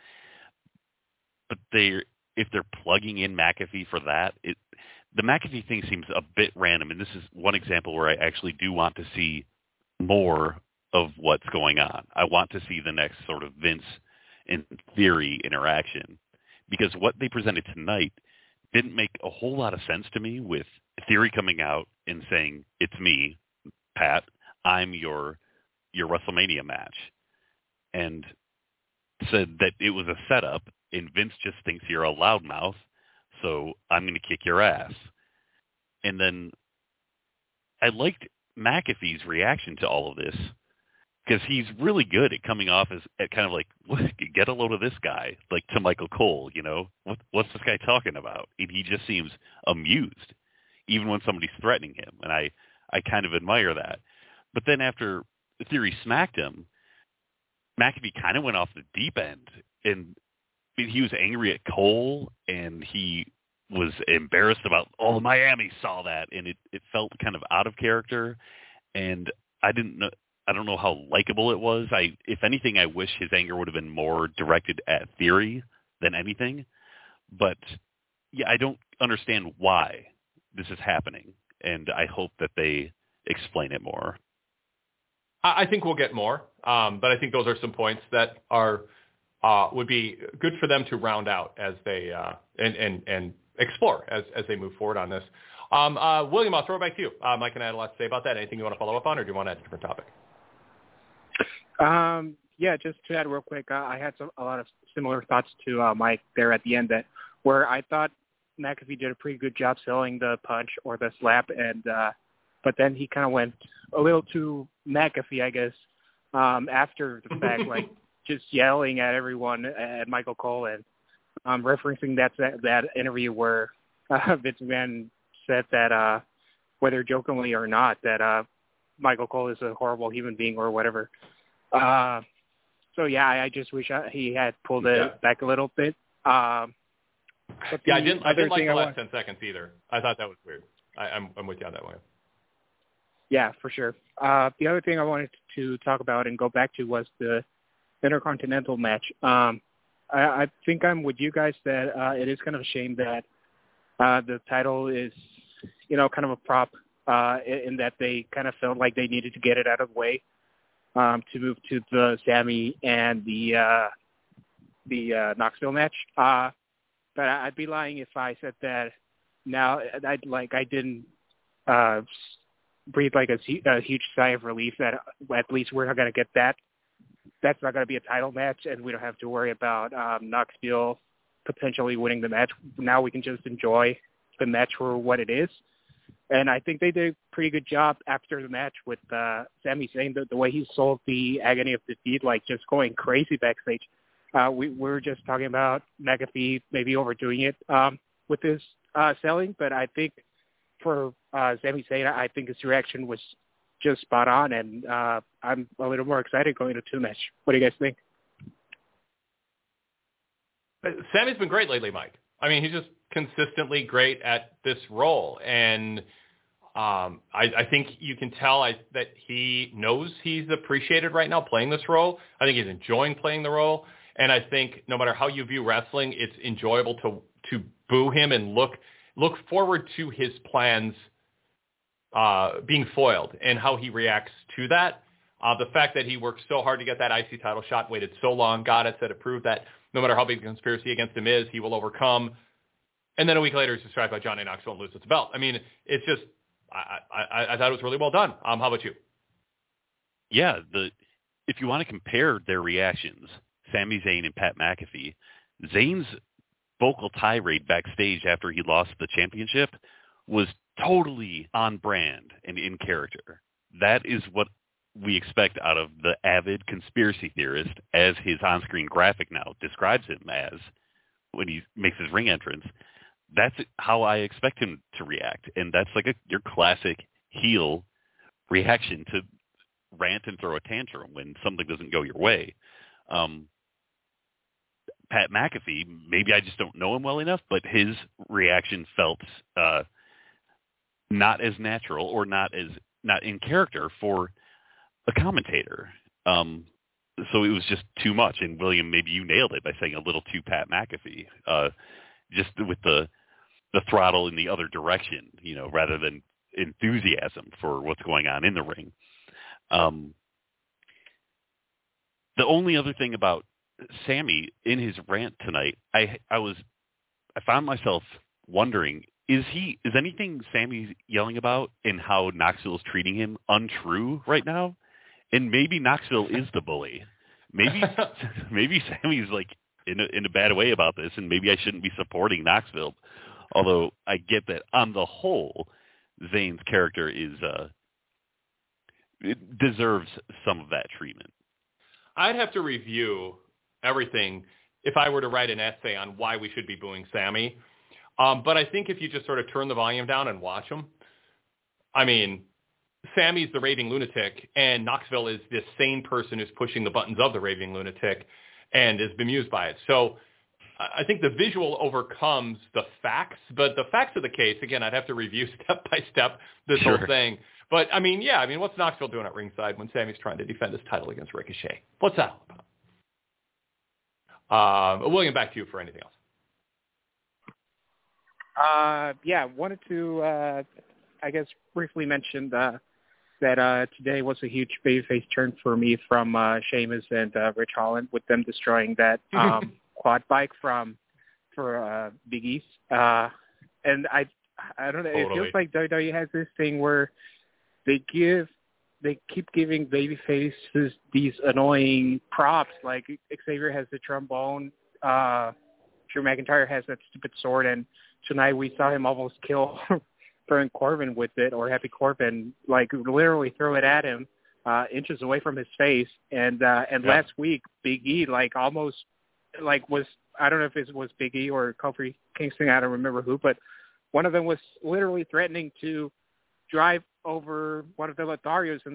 Speaker 4: But if they're plugging in McAfee for that, the McAfee thing seems a bit random, and this is one example where I actually do want to see more of what's going on. I want to see the next sort of Vince and Theory interaction, because what they presented tonight didn't make a whole lot of sense to me, with Theory coming out and saying, "It's me, Pat. I'm your WrestleMania match," and said that it was a setup, and Vince just thinks you're a loudmouth, so I'm going to kick your ass. And then I liked McAfee's reaction to all of this, because he's really good at coming off as kind of like, get a load of this guy, like to Michael Cole, what's this guy talking about? And he just seems amused, even when somebody's threatening him. And I kind of admire that. But then after Theory smacked him, McAfee kind of went off the deep end, and he was angry at Cole, and he was embarrassed about, the Miami saw that, and it felt kind of out of character, and I don't know how likable it was. If anything, I wish his anger would have been more directed at Theory than anything. But yeah, I don't understand why this is happening, and I hope that they explain it more.
Speaker 3: I think we'll get more, but I think those are some points that would be good for them to round out as they and explore as they move forward on this. William, I'll throw it back to you. Mike and I had a lot to say about that. Anything you want to follow up on, or do you want to add a different topic?
Speaker 5: Yeah, just to add real quick, I had a lot of similar thoughts to Mike there at the end, where I thought McAfee did a pretty good job selling the punch or the slap, and but then he kind of went a little too McAfee, I guess, after the fact, like just yelling at everyone, at Michael Cole, and referencing that interview where Vince McMahon said that whether jokingly or not, that Michael Cole is a horrible human being or whatever. So yeah, I just wish he had pulled it back a little bit. I
Speaker 3: didn't like the last 10 seconds either. I thought that was weird. I'm with you on that one.
Speaker 5: Yeah, for sure. The other thing I wanted to talk about and go back to was the Intercontinental match. I think I'm with you guys that it is kind of a shame that the title is kind of a prop in that they kind of felt like they needed to get it out of the way to move to the Sami and the Knoxville match. But I'd be lying if I said that now I didn't breathe like a huge sigh of relief that at least we're not going to get that. That's not going to be a title match, and we don't have to worry about Knoxville potentially winning the match. Now we can just enjoy the match for what it is. And I think they did a pretty good job after the match with Sami Zayn, the way he sold the agony of defeat, like just going crazy backstage. We were just talking about McAfee maybe overdoing it with his selling, but I think for Sami Zayn, I think his reaction was just spot on, and I'm a little more excited going into the match. What do you guys think?
Speaker 3: Sammy's been great lately, Mike. I mean, he's just consistently great at this role, and I think you can tell that he knows he's appreciated right now playing this role. I think he's enjoying playing the role, and I think no matter how you view wrestling, it's enjoyable to boo him and look forward to his plans being foiled and how he reacts to that. The fact that he worked so hard to get that IC title shot, waited so long, got it, said it proved that no matter how big the conspiracy against him is, he will overcome. And then a week later, he's described by Johnny Knoxville and loses the belt. I mean, it's just, I thought it was really well done. How about you?
Speaker 4: Yeah, if you want to compare their reactions, Sami Zayn and Pat McAfee, Zayn's vocal tirade backstage after he lost the championship was totally on brand and in character. That is what we expect out of the avid conspiracy theorist, as his on-screen graphic now describes him as when he makes his ring entrance. That's how I expect him to react. And that's like your classic heel reaction to rant and throw a tantrum when something doesn't go your way. Pat McAfee, maybe I just don't know him well enough, but his reaction felt not as natural or not in character for a commentator. So it was just too much. And William, maybe you nailed it by saying a little too Pat McAfee, just with the throttle in the other direction, rather than enthusiasm for what's going on in the ring. The only other thing about Sami in his rant tonight, I found myself wondering, is anything Sami's yelling about and how Knoxville's treating him untrue right now? And maybe Knoxville is the bully. Maybe Sami's like in a bad way about this, and maybe I shouldn't be supporting Knoxville. Although I get that on the whole, Zayn's character it deserves some of that treatment.
Speaker 3: I'd have to review everything if I were to write an essay on why we should be booing Sami. But I think if you just sort of turn the volume down and watch him, I mean, Sami's the raving lunatic, and Knoxville is this sane person who's pushing the buttons of the raving lunatic and is bemused by it. So I think the visual overcomes the facts, but the facts of the case, again, I'd have to review step by step this
Speaker 4: Sure.
Speaker 3: whole thing. But, what's Knoxville doing at ringside when Sami's trying to defend his title against Ricochet? What's that all about? William, back to you for anything else.
Speaker 5: Wanted to, briefly mention that today was a huge babyface turn for me from Sheamus and Rich Holland, with them destroying that quad bike for Big E's. And I don't know,
Speaker 3: Totally.
Speaker 5: It feels like WWE has this thing where they keep giving babyfaces these annoying props, like Xavier has the trombone, Drew McIntyre has that stupid sword, and tonight we saw him almost kill Baron Corbin with it, or Happy Corbin, like literally throw it at him inches away from his face. And last week, Big E almost was, I don't know if it was Big E or Kofi Kingston, I don't remember who, but one of them was literally threatening to drive over one of the Lotharios and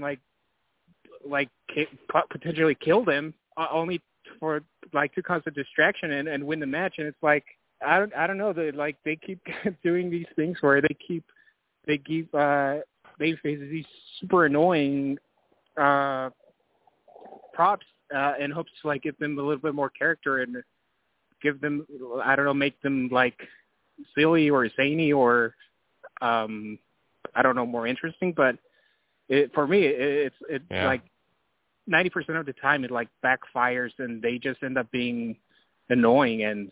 Speaker 5: potentially kill them, only for to cause a distraction and win the match. And it's like, I don't know, they keep doing these things where they give babyfaces these super annoying props in hopes to give them a little bit more character and give them, I don't know, make them silly or zany or I don't know, more interesting. But for me, it's like 90% of the time it like backfires and they just end up being annoying, and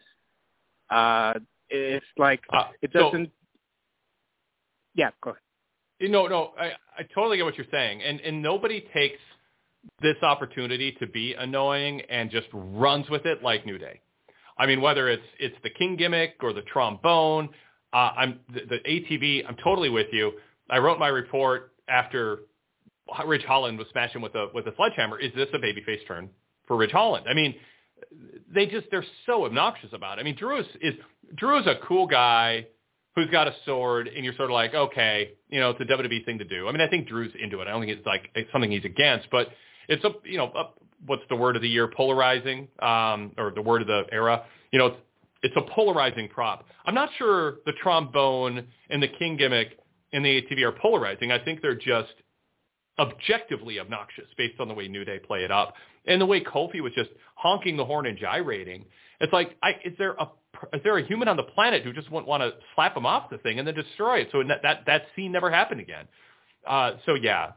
Speaker 5: it's like it doesn't. Yeah, go ahead.
Speaker 3: No, I totally get what you're saying, and nobody takes this opportunity to be annoying and just runs with it like New Day. I mean, whether it's the King gimmick or the trombone, the ATV. I'm totally with you. I wrote my report after Ridge Holland was smashing with a sledgehammer. Is this a babyface turn for Ridge Holland? I mean, they're so obnoxious about it. I mean, Drew is a cool guy who's got a sword, and you're sort of like, okay, it's a WWE thing to do. I mean, I think Drew's into it. I don't think it's something he's against, but it's what's the word of the year? Polarizing, or the word of the era. It's a polarizing prop. I'm not sure the trombone and the King gimmick and the ATV are polarizing. I think they're just objectively obnoxious based on the way New Day play it up and the way Kofi was just honking the horn and gyrating. It's like, is there a human on the planet who just wouldn't want to slap him off the thing and then destroy it? So that scene never happened again. So yeah,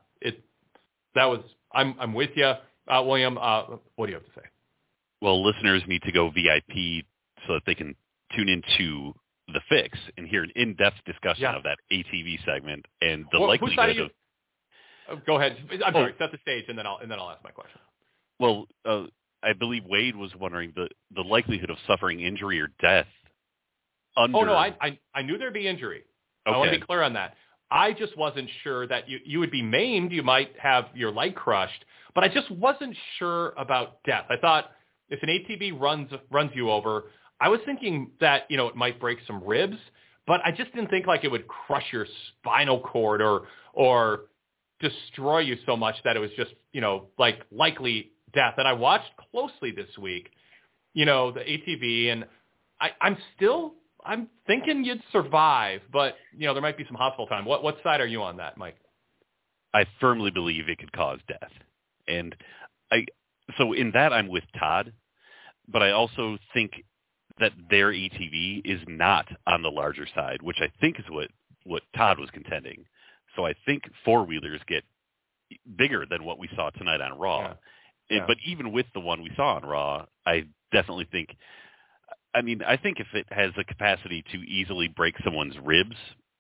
Speaker 3: I'm with you, William. What do you have to say?
Speaker 4: Well, listeners need to go VIP so that they can tune into The Fix and hear an in-depth discussion of that ATV segment and the likelihood of.
Speaker 3: Go ahead. I'm sorry. Set the stage, and then I'll ask my question.
Speaker 4: Well, I believe Wade was wondering the likelihood of suffering injury or death. Oh
Speaker 3: no, I knew there'd be injury.
Speaker 4: Okay.
Speaker 3: I want to be clear on that. I just wasn't sure that you would be maimed. You might have your leg crushed, but I just wasn't sure about death. I thought if an ATV runs you over, I was thinking that it might break some ribs, but I just didn't think like it would crush your spinal cord or destroy you so much that it was just, like likely death. And I watched closely this week, the ATV, and I'm thinking you'd survive, but, there might be some hospital time. What side are you on that, Mike?
Speaker 4: I firmly believe it could cause death. And so in that I'm with Todd, but I also think that their ATV is not on the larger side, which I think is what Todd was contending. So I think four-wheelers get bigger than what we saw tonight on Raw. Yeah. But even with the one we saw on Raw, I definitely think – I think if it has the capacity to easily break someone's ribs,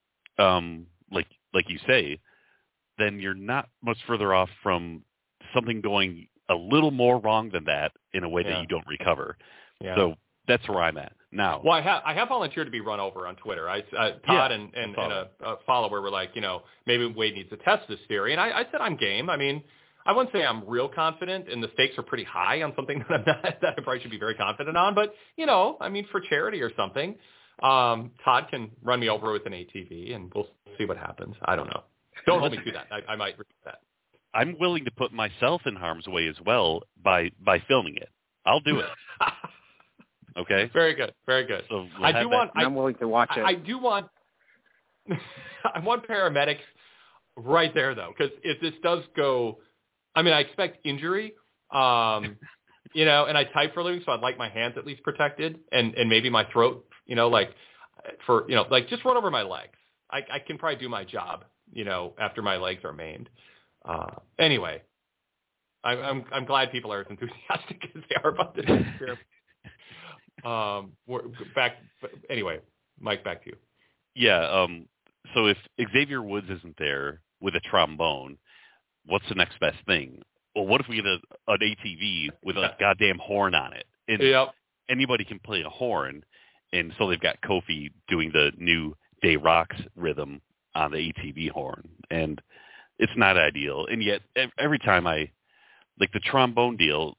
Speaker 4: like you say, then you're not much further off from something going a little more wrong than that in a way that you don't recover. Yeah. So that's where I'm at now.
Speaker 3: Well, I have volunteered to be run over on Twitter. Todd and a follower were like, maybe Wade needs to test this theory, and I said I'm game. I mean, I wouldn't say I'm real confident, and the stakes are pretty high on something that I probably should be very confident on. But for charity or something, Todd can run me over with an ATV, and we'll see what happens. I don't know. Don't hold me to that. I might repeat that.
Speaker 4: I'm willing to put myself in harm's way as well by filming it. I'll do it. Okay.
Speaker 3: Very good. Very good.
Speaker 4: So
Speaker 5: I'm willing to watch it.
Speaker 3: I want paramedics right there though, because if this does go, I expect injury, and I type for a living, so I'd like my hands at least protected and maybe my throat, just run over my legs. I can probably do my job, after my legs are maimed. Anyway, I'm glad people are as enthusiastic as they are about this experiment. Anyway, Mike, back to you.
Speaker 4: Yeah. So if Xavier Woods isn't there with a trombone, what's the next best thing? Well, what if we get an ATV with a goddamn horn on it? And anybody can play a horn, and so they've got Kofi doing the New Day Rocks rhythm on the ATV horn, and it's not ideal. And yet, every time the trombone deal,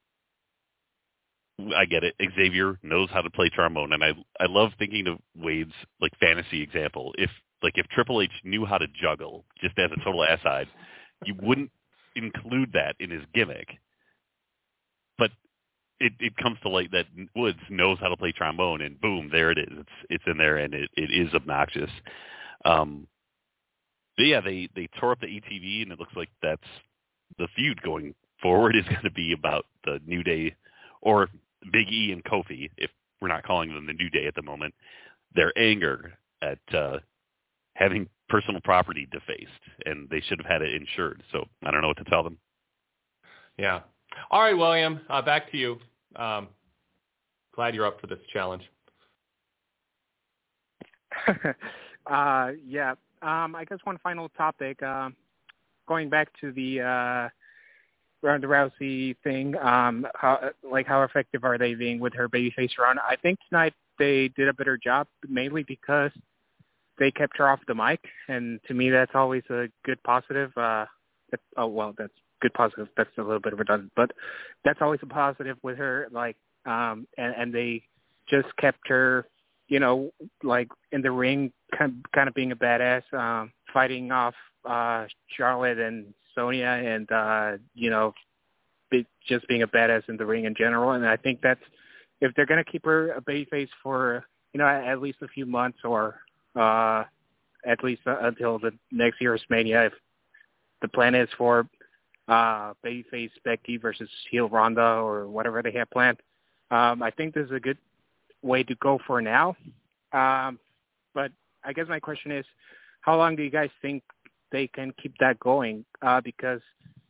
Speaker 4: I get it. Xavier knows how to play trombone, and I love thinking of Wade's fantasy example. If Triple H knew how to juggle, just as a total aside, you wouldn't include that in his gimmick. But it comes to light that Woods knows how to play trombone, and boom, there it is. It's in there, and it is obnoxious. But yeah, they tore up the ATV, and it looks like that's the feud going forward is going to be about the New Day, or Big E and Kofi, if we're not calling them the New Day at the moment, their anger at having personal property defaced, and they should have had it insured. So I don't know what to tell them.
Speaker 3: Yeah. All right, William, back to you. Glad you're up for this challenge.
Speaker 5: Yeah. I guess one final topic. Going back to the Ronda Rousey thing, how effective are they being with her babyface run? I think tonight they did a better job, mainly because they kept her off the mic, and to me that's always a good positive. That's good positive. That's a little bit redundant, but that's always a positive with her. And they just kept her, like in the ring, kind of being a badass, fighting off Charlotte and Sonya, and just being a badass in the ring in general. And I think that's, if they're going to keep her a babyface for at least a few months, or at least until the next year's Mania, if the plan is for babyface Becky versus heel Ronda or whatever they have planned, I think this is a good way to go for now. But I guess my question is, how long do you guys think they can keep that going? Because,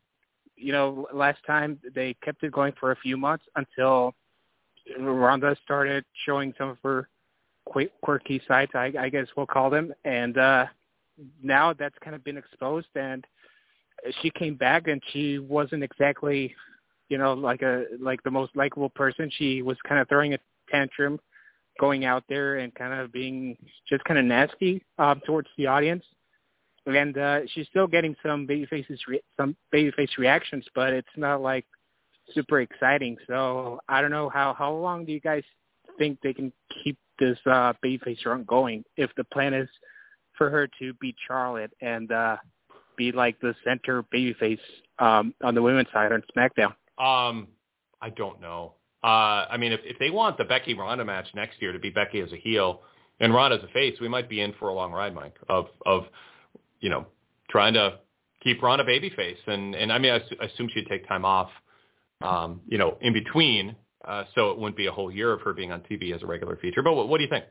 Speaker 5: last time they kept it going for a few months until Ronda started showing some of her quirky sides, I guess we'll call them. And now that's kind of been exposed, and she came back and she wasn't exactly, like the most likable person. She was kind of throwing a tantrum, going out there and kind of being just kind of nasty towards the audience. And she's still getting some babyface reactions, but it's not like super exciting. So I don't know, how long do you guys think they can keep this babyface run going if the plan is for her to beat Charlotte and be like the center babyface on the women's side on SmackDown?
Speaker 3: I don't know. If they want the Becky Ronda match next year to be Becky as a heel and Ronda as a face, we might be in for a long ride, Mike, of trying to keep Ronda babyface. And I assume she'd take time off, in between, so it wouldn't be a whole year of her being on TV as a regular feature. But what do you think?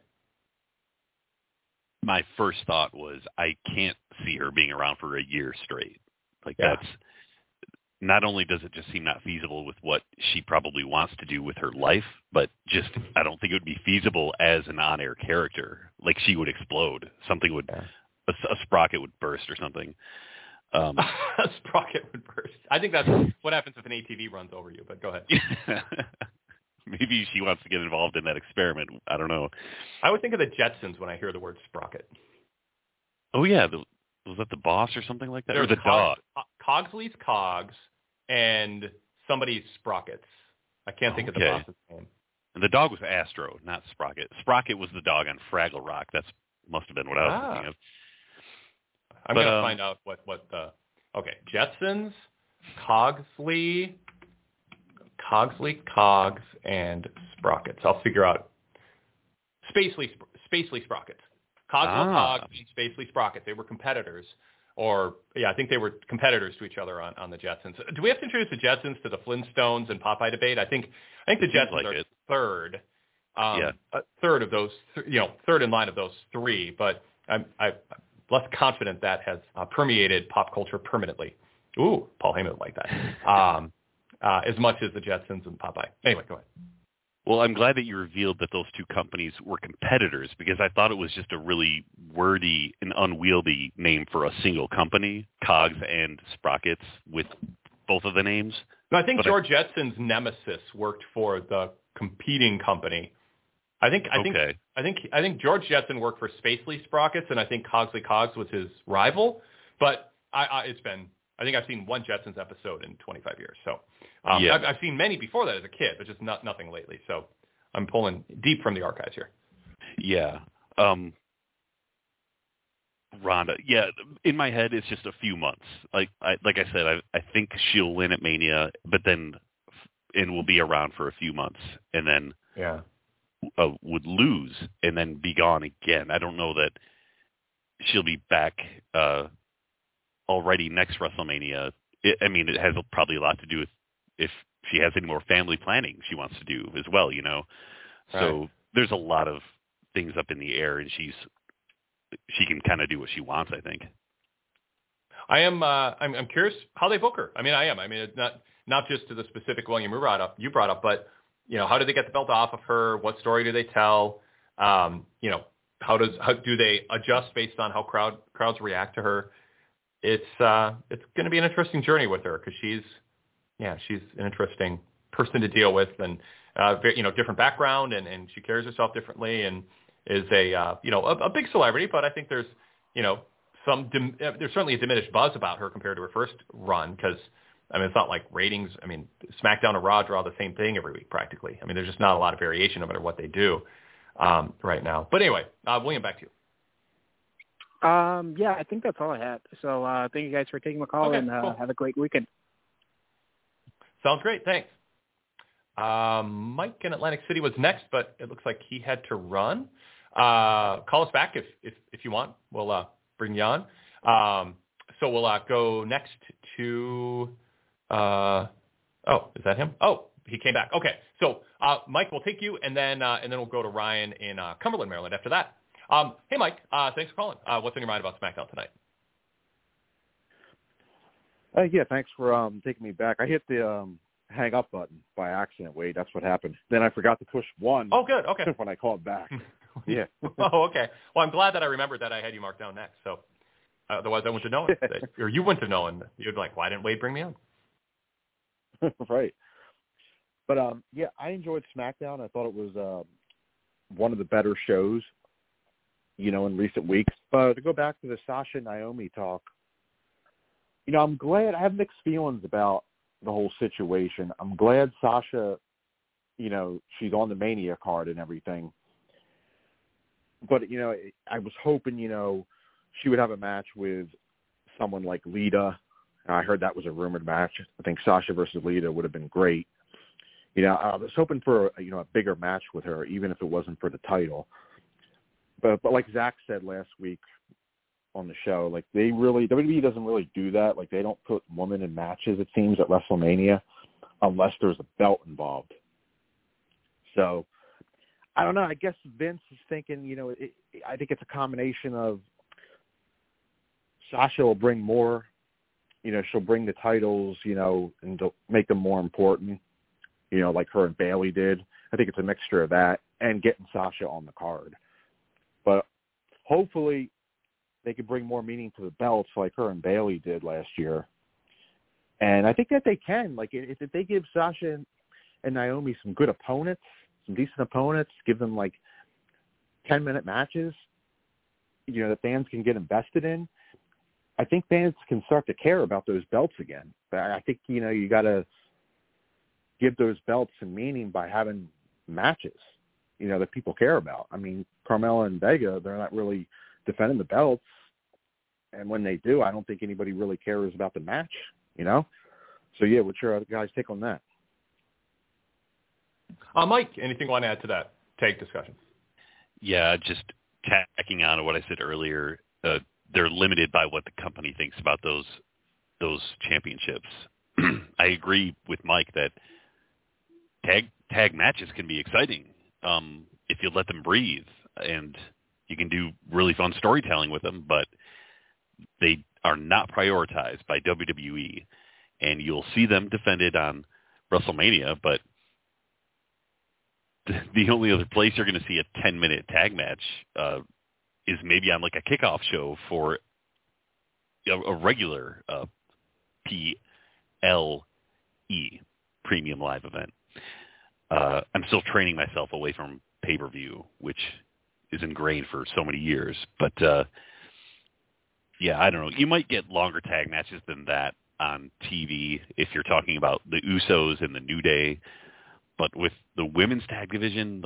Speaker 4: My first thought was I can't see her being around for a year straight. That's not only does it just seem not feasible with what she probably wants to do with her life, but just I don't think it would be feasible as an on-air character. Like, she would explode. Something would, a sprocket would burst or something.
Speaker 3: A sprocket would burst. I think that's what happens if an ATV runs over you, but go ahead.
Speaker 4: Maybe she wants to get involved in that experiment. I don't know.
Speaker 3: I would think of the Jetsons when I hear the word sprocket.
Speaker 4: Oh, yeah. Was that the boss or something like that?
Speaker 3: There's
Speaker 4: or the dog?
Speaker 3: Cogsley's Cogs and somebody's Sprockets. I can't think of the boss's name.
Speaker 4: And the dog was Astro, not Sprocket. Sprocket was the dog on Fraggle Rock. That must have been what I was thinking of.
Speaker 3: I'm going to find out what the... Okay, Jetsons, Cogsley, Cogs, and Sprockets. I'll figure out... Spacely Sprockets. Cogswell Cogs and Spacely Sprockets. They were competitors. I think they were competitors to each other on the Jetsons. Do we have to introduce the Jetsons to the Flintstones and Popeye debate? I think the Jetsons are third. Third of those, third in line of those three. But I'm less confident that has permeated pop culture permanently. Ooh, Paul Heyman would like that. As much as the Jetsons and Popeye. Anyway, go ahead.
Speaker 4: Well, I'm glad that you revealed that those two companies were competitors, because I thought it was just a really wordy and unwieldy name for a single company, Cogs and Sprockets, with both of the names.
Speaker 3: No, I think George Jetson's nemesis worked for the competing company. I think George Jetson worked for Spacely Sprockets, and I think Cogsley Cogs was his rival. But I think I've seen one Jetsons episode in 25 years. So I've seen many before that as a kid, but just nothing lately. So I'm pulling deep from the archives here.
Speaker 4: Yeah. Ronda. Yeah. In my head, it's just a few months. Like I said, I think she'll win at Mania, but then and will be around for a few months, and then would lose and then be gone again. I don't know that she'll be back already next WrestleMania. It has probably a lot to do with if she has any more family planning she wants to do as well, So there's a lot of things up in the air, and she's she can kind of do what she wants, I think.
Speaker 3: I am. I'm curious how they book her. I mean, I am. I mean, it's not just to the specific one you brought up, but how do they get the belt off of her? What story do they tell? How do they adjust based on how crowds react to her? It's going to be an interesting journey with her because she's an interesting person to deal with, and different background, and she carries herself differently, and is a big celebrity. But I think there's there's certainly a diminished buzz about her compared to her first run because, I mean, it's not like ratings. I mean, SmackDown and Raw draw the same thing every week practically. I mean, there's just not a lot of variation no matter what they do right now. But anyway, William, back to you.
Speaker 5: Yeah, I think that's all I had. So thank you guys for taking my call,
Speaker 3: okay,
Speaker 5: and
Speaker 3: cool.
Speaker 5: Have a great weekend.
Speaker 3: Sounds great. Thanks. Mike in Atlantic City was next, but it looks like he had to run. Call us back if you want. We'll bring you on. So we'll go next to is that him? Oh, he came back. Okay. So Mike, we'll take you, and then we'll go to Ryan in Cumberland, Maryland after that. Hey, Mike, thanks for calling. What's on your mind about SmackDown tonight?
Speaker 6: Yeah, thanks for taking me back. I hit the hang up button by accident, Wade. That's what happened. Then I forgot to push 1.
Speaker 3: Oh, good. Okay.
Speaker 6: When I called back. Yeah.
Speaker 3: Oh, okay. Well, I'm glad that I remembered that I had you marked down next. So otherwise I wouldn't have known, or you wouldn't have known. You'd be like, why didn't Wade bring me on?
Speaker 6: Right. But, I enjoyed SmackDown. I thought it was one of the better shows, in recent weeks. But to go back to the Sasha-Naomi talk, I'm glad. I have mixed feelings about the whole situation. I'm glad Sasha, she's on the Mania card and everything. But, I was hoping, she would have a match with someone like Lita. I heard that was a rumored match. I think Sasha versus Lita would have been great. I was hoping for, a bigger match with her, even if it wasn't for the title. But like Zach said last week on the show, like WWE doesn't really do that. Like they don't put women in matches, it seems, at WrestleMania unless there's a belt involved. So I don't know. I guess Vince is thinking, I think it's a combination of Sasha will bring more, she'll bring the titles, and make them more important, like her and Bayley did. I think it's a mixture of that and getting Sasha on the card. But hopefully they could bring more meaning to the belts like her and Bayley did last year. And I think that they can. Like, if they give Sasha and Naomi some good opponents, some decent opponents, give them, 10-minute matches, that fans can get invested in, I think fans can start to care about those belts again. But I think, you got to give those belts some meaning by having matches, that people care about. I mean, Carmella and Vega, they're not really defending the belts. And when they do, I don't think anybody really cares about the match, So, yeah, what's your guys' take on that?
Speaker 3: Mike, anything you want to add to that tag discussion?
Speaker 4: Yeah, just tacking on to what I said earlier, they're limited by what the company thinks about those championships. I agree with Mike that tag matches can be exciting if you let them breathe, and you can do really fun storytelling with them, but they are not prioritized by WWE, and you'll see them defended on WrestleMania, but the only other place you're going to see a 10-minute tag match is maybe on a kickoff show for a regular PLE, premium live event. I'm still training myself away from pay-per-view, which is ingrained for so many years. But, I don't know. You might get longer tag matches than that on TV if you're talking about the Usos and the New Day. But with the women's tag division,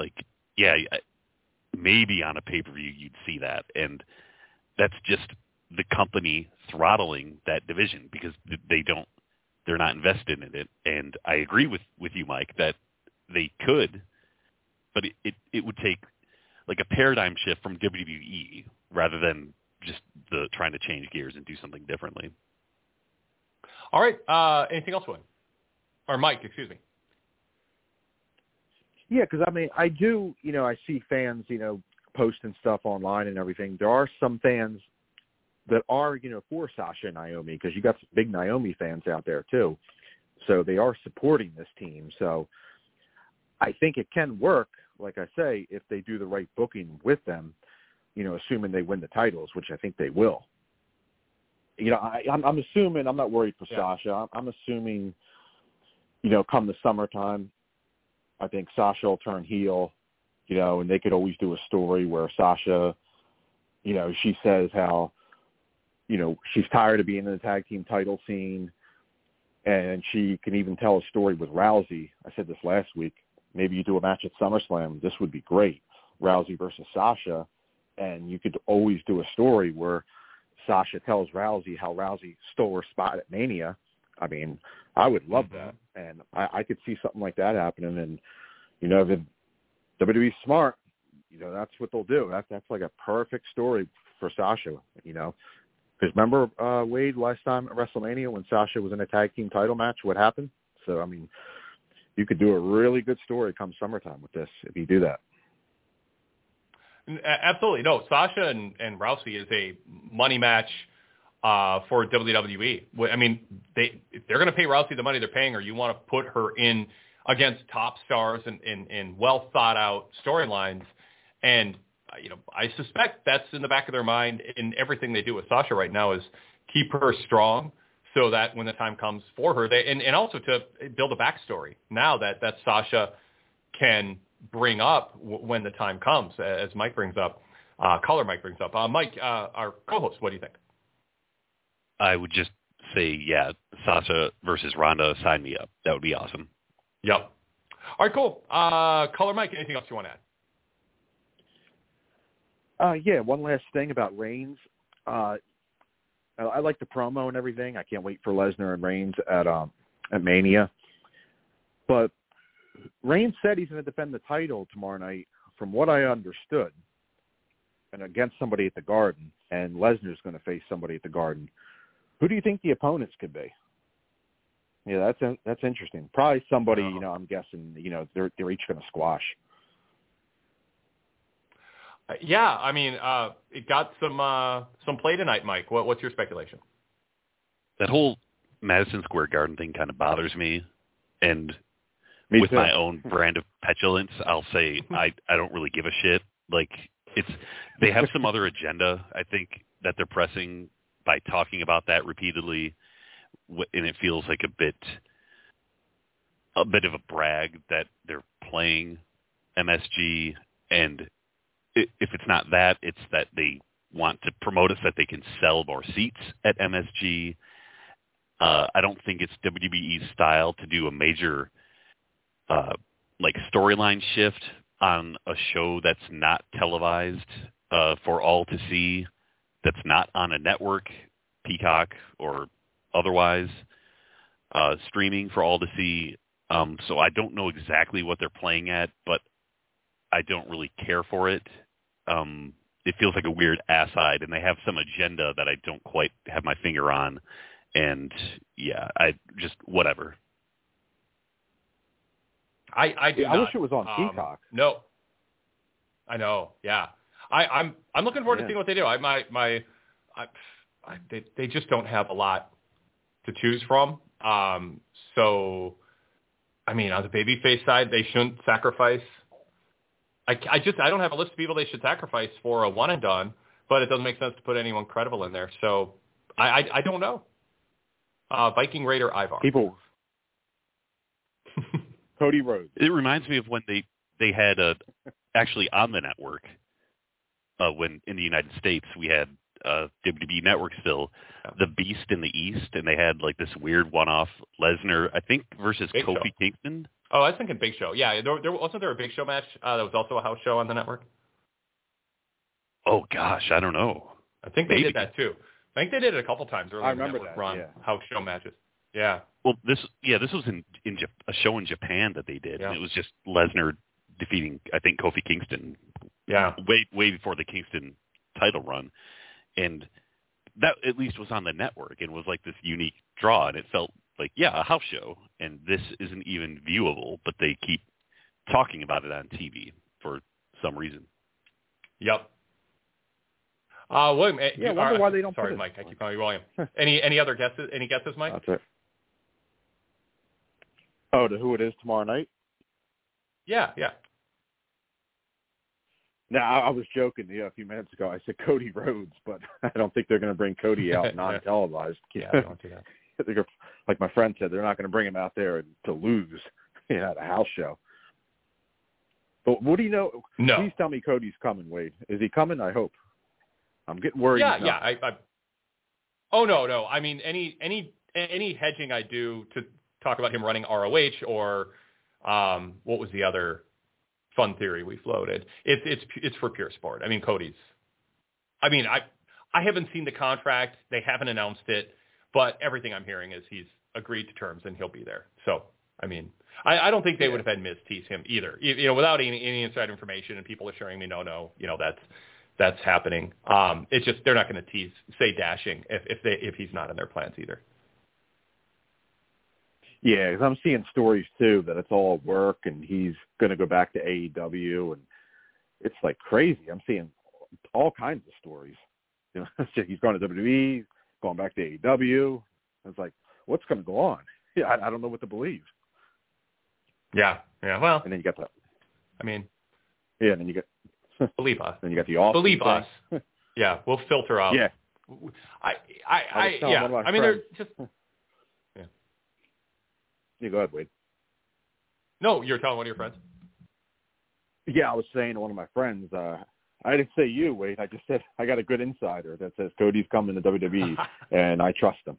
Speaker 4: maybe on a pay-per-view you'd see that. And that's just the company throttling that division because they're not invested in it. And I agree with you, Mike, that they could, but it would take a paradigm shift from WWE rather than just trying to change gears and do something differently.
Speaker 3: All right. Anything else, William? Or Mike, excuse me.
Speaker 6: Yeah, because, I mean, I do, I see fans, posting stuff online and everything, there are some fans that are, for Sasha and Naomi, because you got some big Naomi fans out there too. So they are supporting this team. So I think it can work, like I say, if they do the right booking with them, assuming they win the titles, which I think they will. I'm assuming, I'm not worried for Sasha. I'm assuming, come the summertime, I think Sasha will turn heel, and they could always do a story where Sasha, she says how, she's tired of being in the tag team title scene, and she can even tell a story with Rousey. I said this last week. Maybe you do a match at SummerSlam. This would be great, Rousey versus Sasha, and you could always do a story where Sasha tells Rousey how Rousey stole her spot at Mania. I mean, I would love that, and I could see something like that happening. And the WWE's smart. That's what they'll do. That's like a perfect story for Sasha. Because remember Wade last time at WrestleMania when Sasha was in a tag team title match? What happened? So I mean, you could do a really good story come summertime with this if you do that.
Speaker 3: Absolutely. No, Sasha and Rousey is a money match for WWE. I mean, if they're going to pay Rousey the money they're paying her, you want to put her in against top stars and well thought out storylines. And, I suspect that's in the back of their mind in everything they do with Sasha right now is keep her strong so that when the time comes for her, and also to build a backstory now that Sasha can bring up when the time comes, as Mike brings up, Caller Mike brings up. Mike, our co-host, what do you think?
Speaker 4: I would just say, Sasha versus Ronda, sign me up. That would be awesome.
Speaker 3: Yep. All right, cool. Caller Mike, anything else you want to add?
Speaker 6: One last thing about Reigns. I like the promo and everything. I can't wait for Lesnar and Reigns at Mania. But Reigns said he's going to defend the title tomorrow night, from what I understood, and against somebody at the Garden, and Lesnar's going to face somebody at the Garden. Who do you think the opponents could be? Yeah, that's interesting. Probably somebody, I'm guessing, they're each going to squash.
Speaker 3: Yeah, I mean, it got some play tonight, Mike. What's your speculation?
Speaker 4: That whole Madison Square Garden thing kind of bothers me, and
Speaker 6: me
Speaker 4: with
Speaker 6: too.
Speaker 4: My own brand of petulance, I'll say I don't really give a shit. Like, they have some other agenda, I think, that they're pressing by talking about that repeatedly, and it feels like a bit of a brag that they're playing MSG, and if it's not that, it's that they want to promote us that they can sell more seats at MSG. I don't think it's WWE's style to do a major storyline shift on a show that's not televised for all to see, that's not on a network, Peacock or otherwise, streaming for all to see. So I don't know exactly what they're playing at, but I don't really care for it. It feels like a weird aside, and they have some agenda that I don't quite have my finger on. And I just whatever.
Speaker 3: I
Speaker 6: wish it was on Peacock.
Speaker 3: No, I know. Yeah, I'm looking forward to seeing what they do. They just don't have a lot to choose from. So, I mean, on the babyface side, they shouldn't sacrifice. I don't have a list of people they should sacrifice for a one and done, but it doesn't make sense to put anyone credible in there. So I don't know. Viking Raider Ivar.
Speaker 6: People. Cody Rhodes.
Speaker 4: It reminds me of when they had actually on the network, when in the United States we had WWE Network still, the Beast in the East, and they had like this weird one-off Lesnar, I think, versus
Speaker 3: Big
Speaker 4: Kofi
Speaker 3: Show.
Speaker 4: Kingston.
Speaker 3: Oh, I was thinking Big Show. Yeah, there wasn't there a Big Show match that was also a house show on the network?
Speaker 4: Oh gosh, I don't know.
Speaker 3: I think they did that too. I think they did it a couple times earlier.
Speaker 6: I remember
Speaker 3: in the network
Speaker 6: that,
Speaker 3: run,
Speaker 6: yeah.
Speaker 3: House show matches. Yeah.
Speaker 4: Well, this was in a show in Japan that they did.
Speaker 3: Yeah.
Speaker 4: And it was just Lesnar defeating, I think, Kofi Kingston.
Speaker 3: Yeah.
Speaker 4: Way before the Kingston title run, and that at least was on the network and was like this unique draw, and it felt like a house show. And this isn't even viewable, but they keep talking about it on TV for some reason.
Speaker 3: Yep. William.
Speaker 6: Yeah, I wonder why they don't.
Speaker 3: Sorry, Mike. I keep calling you William. Any other guesses? Any guesses, Mike?
Speaker 6: That's it. Oh, to who it is tomorrow night?
Speaker 3: Yeah.
Speaker 6: Now, I was joking a few minutes ago. I said Cody Rhodes, but I don't think they're going to bring Cody out non-televised.
Speaker 3: Yeah, don't do that.
Speaker 6: Like my friend said, they're not going to bring him out there to lose at a house show. But what do you know?
Speaker 3: No.
Speaker 6: Please tell me Cody's coming, Wade. Is he coming? I hope. I'm getting worried.
Speaker 3: Yeah. Oh, no. I mean, any hedging I do to talk about him running ROH or what was the other fun theory we floated? It's for pure sport. I mean, Cody's. I mean, I haven't seen the contract. They haven't announced it, but everything I'm hearing is he's agreed to terms and he'll be there. So, I mean, I don't think they would have had Miz tease him either. You know, without any inside information, and people assuring me, no, you know, that's happening. It's just they're not going to say dashing if he's not in their plans either.
Speaker 6: Yeah, because I'm seeing stories too that it's all work and he's going to go back to AEW, and it's like crazy. I'm seeing all kinds of stories. You know, he's going to WWE, going back to AEW. It's like, what's going to go on? Yeah, I don't know what to believe.
Speaker 3: Yeah. Well,
Speaker 6: and then you got that.
Speaker 3: I mean,
Speaker 6: yeah, and then you get
Speaker 3: believe us.
Speaker 6: Then you got the off.
Speaker 3: Believe us. Yeah, we'll filter out.
Speaker 6: Yeah.
Speaker 3: I mean, they're just. Yeah.
Speaker 6: You go ahead, Wade.
Speaker 3: No, you're telling one of your friends.
Speaker 6: Yeah, I was saying to one of my friends. I didn't say you, Wade. I just said I got a good insider that says Cody's coming to WWE, and I trust him.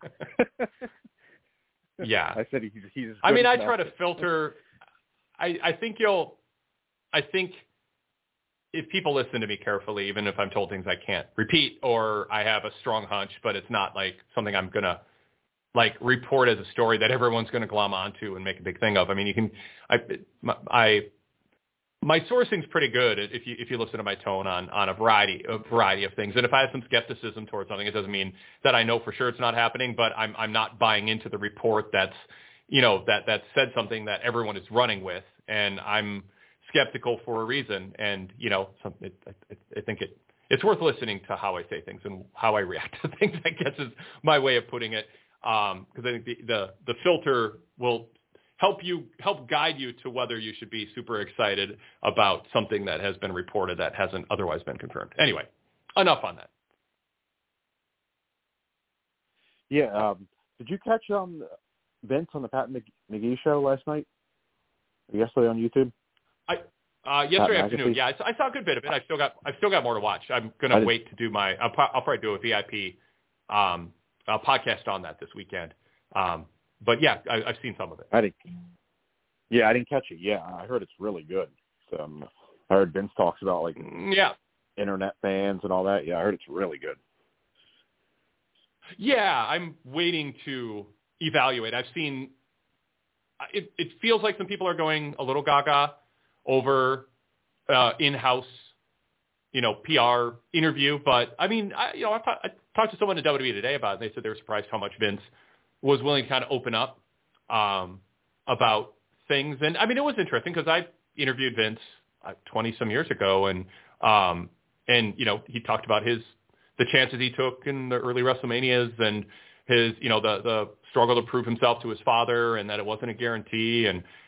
Speaker 3: Yeah.
Speaker 6: I said he's.
Speaker 3: I mean, I try to filter. I think if people listen to me carefully, even if I'm told things I can't repeat or I have a strong hunch, but it's not like something I'm going to like report as a story that everyone's going to glom onto and make a big thing of. I mean, my sourcing's pretty good if you listen to my tone on a variety of things. And if I have some skepticism towards something, it doesn't mean that I know for sure it's not happening, but I'm not buying into the report that's, you know, that said something that everyone is running with, and I'm skeptical for a reason. And, you know, I think it's worth listening to how I say things and how I react to things, I guess is my way of putting it. Because I think the filter will help guide you to whether you should be super excited about something that has been reported that hasn't otherwise been confirmed. Anyway, enough on that.
Speaker 6: Yeah. Did you catch Vince on the Pat McGee show last night? Or yesterday on YouTube?
Speaker 3: Yesterday afternoon. Yeah, I saw a good bit of it. I've still got more to watch. I'm gonna wait to do I'll probably do a VIP podcast on that this weekend. But yeah, I've seen some of it.
Speaker 6: I didn't catch it. Yeah, I heard it's really good. So, I heard Vince talks about like internet fans and all that. Yeah, I heard it's really good. Yeah,
Speaker 3: I'm waiting to evaluate. I've seen it feels like some people are going a little gaga over in-house, you know, PR interview. But I mean, I talked to someone at WWE today about it. They said they were surprised how much Vince was willing to kind of open up about things. And I mean, it was interesting because I interviewed Vince 20 some years ago, and you know, he talked about the chances he took in the early WrestleManias and his, you know, the struggle to prove himself to his father, and that it wasn't a guarantee.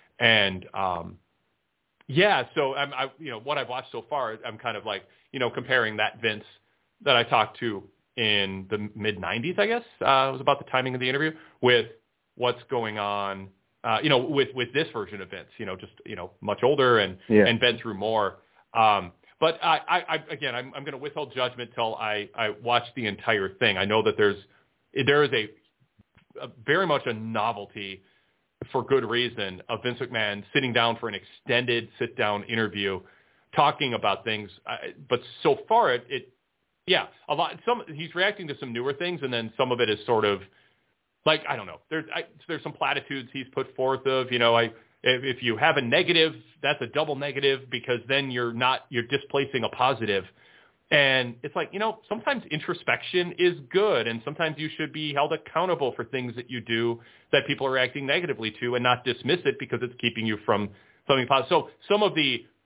Speaker 3: So you know, what I've watched so far, I'm kind of like, you know, comparing that Vince that I talked to in the mid 90s, I guess, was about the timing of the interview, with what's going on, you know, with this version of Vince, you know, just, you know, much older and been through more. But I'm going to withhold judgment till I watch the entire thing. I know that there is a very much a novelty, for good reason, of Vince McMahon sitting down for an extended sit-down interview, talking about things. But so far, a lot. He's reacting to some newer things, and then some of it is sort of like, I don't know. There's some platitudes he's put forth of, you know, if you have a negative, that's a double negative, because then you're displacing a positive. And it's like, you know, sometimes introspection is good, and sometimes you should be held accountable for things that you do that people are reacting negatively to, and not dismiss it because it's keeping you from something positive. So some of the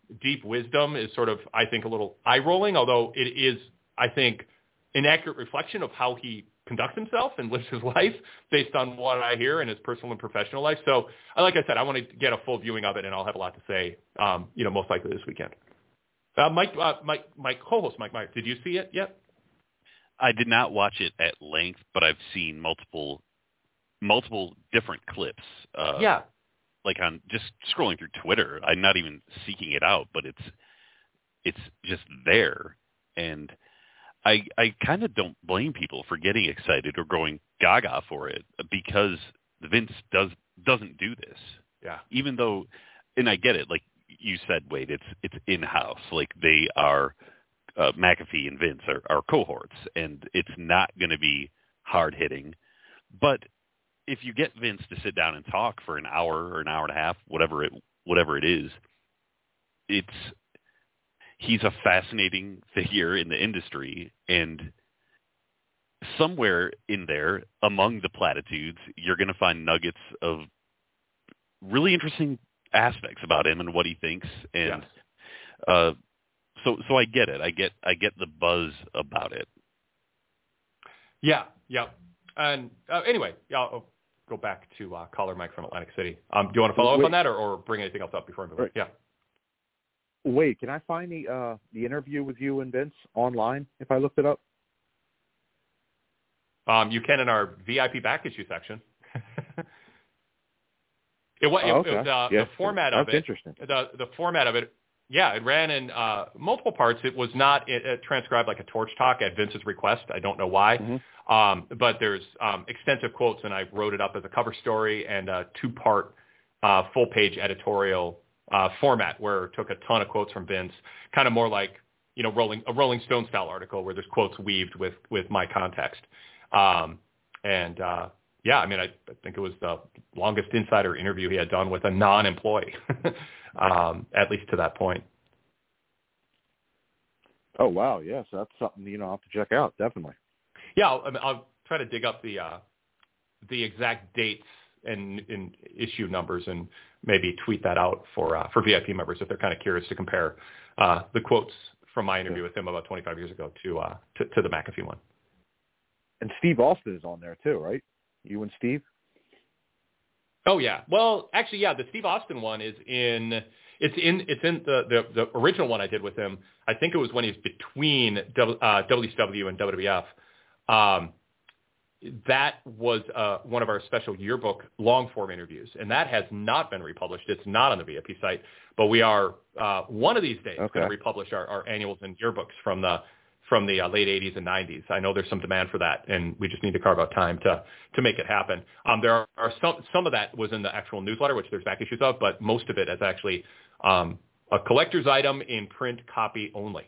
Speaker 3: deep wisdom is sort of, I think, a little eye-rolling, although it is, I think, an accurate reflection of how he conducts himself and lives his life based on what I hear in his personal and professional life. So, like I said, I want to get a full viewing of it, and I'll have a lot to say, most likely this weekend. My co-host, Mike Myers, did you see it yet?
Speaker 4: I did not watch it at length, but I've seen multiple different clips. Like on just scrolling through Twitter. I'm not even seeking it out, but it's just there. And I kind of don't blame people for getting excited or going gaga for it, because Vince doesn't do this.
Speaker 3: Yeah.
Speaker 4: Even though, and I get it, like you said, Wade, it's in-house. Like they are, McAfee and Vince are cohorts, and it's not going to be hard-hitting. But if you get Vince to sit down and talk for an hour or an hour and a half, whatever it is, he's a fascinating figure in the industry, and somewhere in there, among the platitudes, you're going to find nuggets of really interesting aspects about him and what he thinks. And so I get it. I get the buzz about it.
Speaker 3: Yeah. And anyway, I'll go back to caller Mike from Atlantic City. Do you want to follow up on that, or bring anything else up before I move on? Yeah.
Speaker 6: Wait, can I find the interview with you and Vince online if I looked it up?
Speaker 3: You can in our VIP back issue section. The format of it.
Speaker 6: That's interesting.
Speaker 3: The format of it. Yeah, it ran in multiple parts. It was not transcribed like a torch talk at Vince's request. I don't know why. Mm-hmm. But there's extensive quotes, and I wrote it up as a cover story and a 2-part full-page editorial format where it took a ton of quotes from Vince, kind of more like, a Rolling Stone style article where there's quotes weaved with my context. I think it was the longest insider interview he had done with a non-employee, at least to that point.
Speaker 6: Oh, wow. Yes, that's something, I'll have to check out, definitely.
Speaker 3: Yeah, I'll try to dig up the exact dates and issue numbers and maybe tweet that out for VIP members if they're kind of curious to compare the quotes from my interview with him about 25 years ago to the McAfee one.
Speaker 6: And Steve Austin is on there too, right? You and Steve?
Speaker 3: Oh yeah. Well, actually, yeah. The Steve Austin one is in. It's in the original one I did with him. I think it was when he was between WCW and WWF. That was one of our special yearbook long form interviews, and that has not been republished. It's not on the VIP site, but we are one of these days going to republish our annuals and yearbooks from the late 80s and 90s. I know there's some demand for that, and we just need to carve out time to make it happen. There are some of that was in the actual newsletter, which there's back issues of, but most of it is actually a collector's item in print copy only.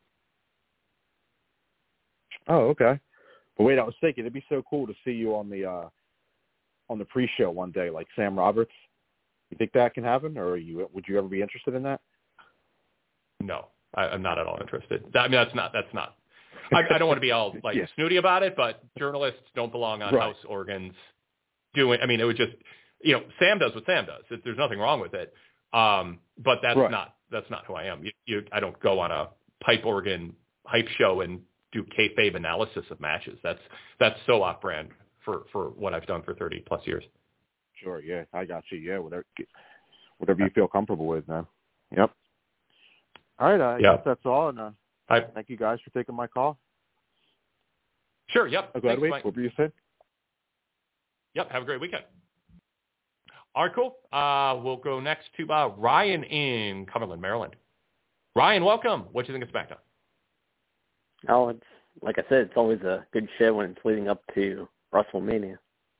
Speaker 6: Oh, okay. But wait, I was thinking it'd be so cool to see you on the pre-show one day, like Sam Roberts. You think that can happen, or would you ever be interested in that?
Speaker 3: No. I'm not at all interested. I mean, that's not. I don't want to be all snooty about it, but journalists don't belong on house organs. It would just, Sam does what Sam does. There's nothing wrong with it. But that's not who I am. I don't go on a pipe organ hype show and do kayfabe analysis of matches. That's so off-brand for what I've done for 30 plus years.
Speaker 6: Sure. Yeah, I got you. Yeah, whatever you feel comfortable with, man. Yep. All right, I guess that's all, and thank you guys for taking my call.
Speaker 3: Sure, yep.
Speaker 6: Go ahead, Wade. What were you saying?
Speaker 3: Yep, have a great weekend. All right, cool. We'll go next to Ryan in Cumberland, Maryland. Ryan, welcome. What do you think of SmackDown?
Speaker 7: Oh, it's like I said, it's always a good show when it's leading up to WrestleMania.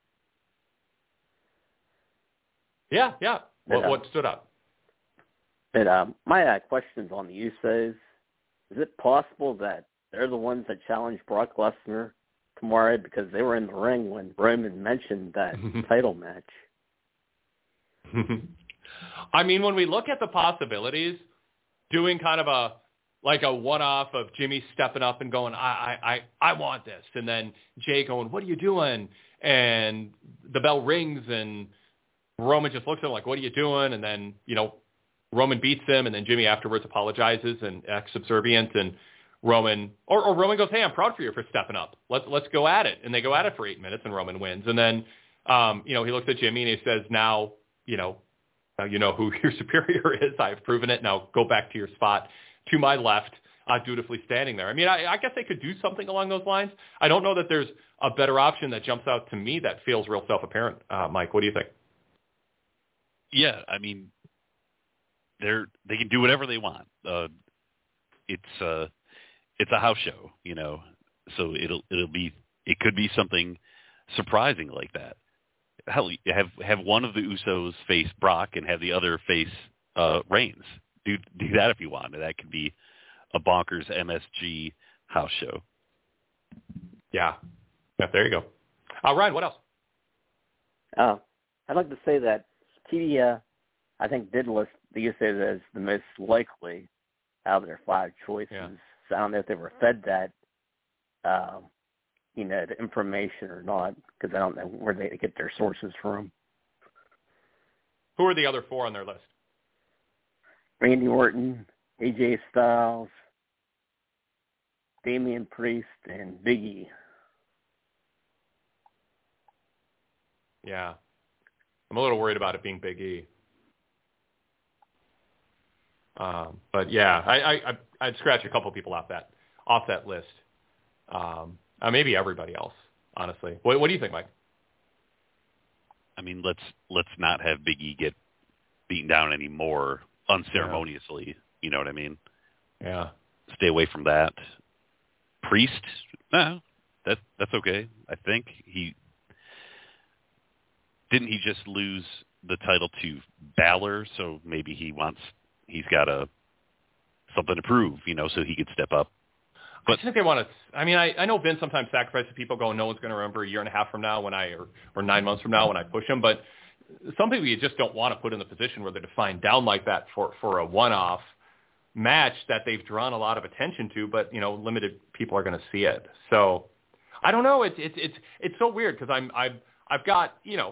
Speaker 3: Yeah. What stood out?
Speaker 7: But my question's on the Usos. Is it possible that they're the ones that challenged Brock Lesnar tomorrow because they were in the ring when Roman mentioned that title match?
Speaker 3: I mean, when we look at the possibilities, doing kind of a one-off of Jimmy stepping up and going, I want this, and then Jay going, what are you doing? And the bell rings and Roman just looks at him like, what are you doing? And then, Roman beats him, and then Jimmy afterwards apologizes and acts subservient, and Roman Roman goes, "Hey, I'm proud for you for stepping up. Let's go at it." And they go at it for 8 minutes, and Roman wins. And then he looks at Jimmy and he says, "Now now you know who your superior is. I've proven it. Now go back to your spot to my left, dutifully standing there." I mean, I guess they could do something along those lines. I don't know that there's a better option that jumps out to me that feels real self-apparent. Mike, what do you think?
Speaker 4: Yeah, I mean, they can do whatever they want. It's a house show, so it could be something surprising like that. Hell, have one of the Usos face Brock and have the other face Reigns. Do that if you want. That could be a bonkers MSG house show.
Speaker 3: Yeah, there you go. Ryan, what else?
Speaker 7: I'd like to say that TV, I think, did list the Usos as the most likely out of their 5 choices.
Speaker 3: Yeah.
Speaker 7: So I don't know if they were fed that, the information or not, because I don't know where they get their sources from.
Speaker 3: Who are the other 4 on their list?
Speaker 7: Randy Orton, AJ Styles, Damian Priest, and Big E.
Speaker 3: Yeah. I'm a little worried about it being Big E. But yeah, I'd scratch a couple people off that list. Maybe everybody else, honestly. What do you think, Mike?
Speaker 4: I mean, let's not have Big E get beaten down anymore unceremoniously. Yeah. You know what I mean?
Speaker 3: Yeah.
Speaker 4: Stay away from that. Priest? No, that's okay. I think didn't he just lose the title to Balor? So maybe he's got something to prove, so he could step up.
Speaker 3: But I just think they want to. I mean, I know Vince sometimes sacrifices people, going, no one's going to remember a year and a half from now or 9 months from now when I push them. But some people you just don't want to put in the position where they're defined down like that for a one-off match that they've drawn a lot of attention to, but limited people are going to see it. So I don't know. It's so weird because I've got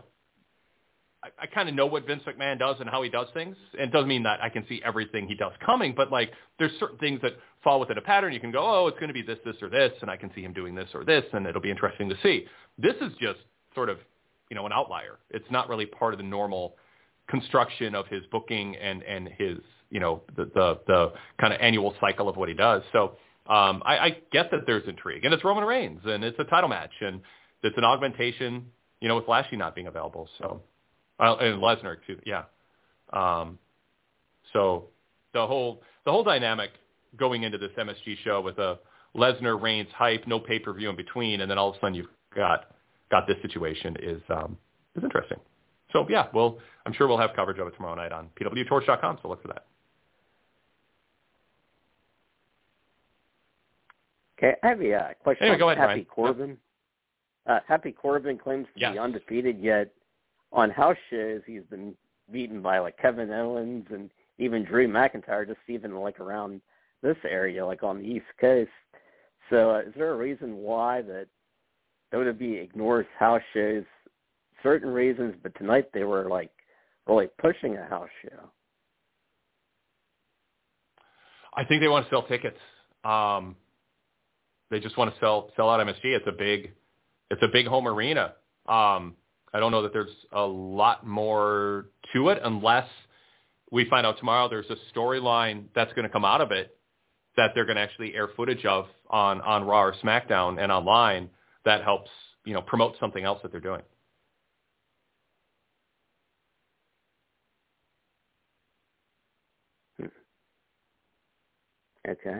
Speaker 3: I kind of know what Vince McMahon does and how he does things. And it doesn't mean that I can see everything he does coming, but there's certain things that fall within a pattern. You can go, oh, it's going to be this, or this, and I can see him doing this or this, and it'll be interesting to see. This is just sort of, an outlier. It's not really part of the normal construction of his booking and his, the kind of annual cycle of what he does. So I get that there's intrigue, and it's Roman Reigns, and it's a title match, and it's an augmentation, with Lashley not being available. So. And Lesnar too, yeah. So the whole dynamic going into this MSG show with a Lesnar Reigns hype, no pay-per-view in between, and then all of a sudden you've got this situation is interesting. So yeah, I'm sure we'll have coverage of it tomorrow night on pwtorch.com. So look for that.
Speaker 7: Okay, I have a question.
Speaker 3: Anyway, go ahead,
Speaker 7: Happy
Speaker 3: Ryan.
Speaker 7: Corbin. Happy Corbin claims to be undefeated, yet on house shows, he's been beaten by Kevin Owens and even Drew McIntyre, just even around this area, on the East Coast. So is there a reason why that WWE ignores house shows? Certain reasons, but tonight they were really pushing a house show.
Speaker 3: I think they want to sell tickets. They just want to sell out MSG. It's a big home arena. I don't know that there's a lot more to it unless we find out tomorrow there's a storyline that's going to come out of it that they're going to actually air footage of on Raw or SmackDown and online that helps, promote something else that they're doing.
Speaker 7: Okay.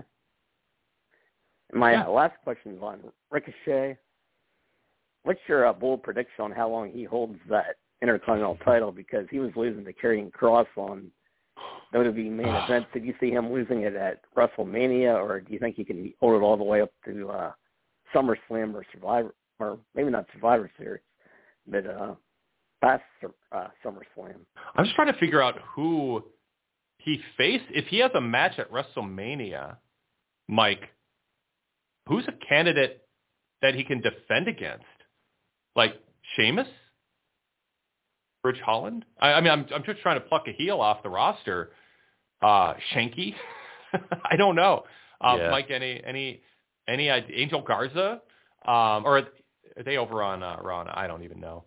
Speaker 7: My last question is on Ricochet. What's your bold prediction on how long he holds that Intercontinental title? Because he was losing to Karrion Kross on WWE main events. Did you see him losing it at WrestleMania, or do you think he can hold it all the way up to SummerSlam or Survivor, or maybe not Survivor Series, but past SummerSlam?
Speaker 3: I'm just trying to figure out who he faced. If he has a match at WrestleMania, Mike, who's a candidate that he can defend against? Sheamus? Ridge Holland? I mean, I'm just trying to pluck a heel off the roster. Shanky. I don't know.
Speaker 4: Yeah.
Speaker 3: Mike, any Angel Garza, or are they over on Raw? I don't even know.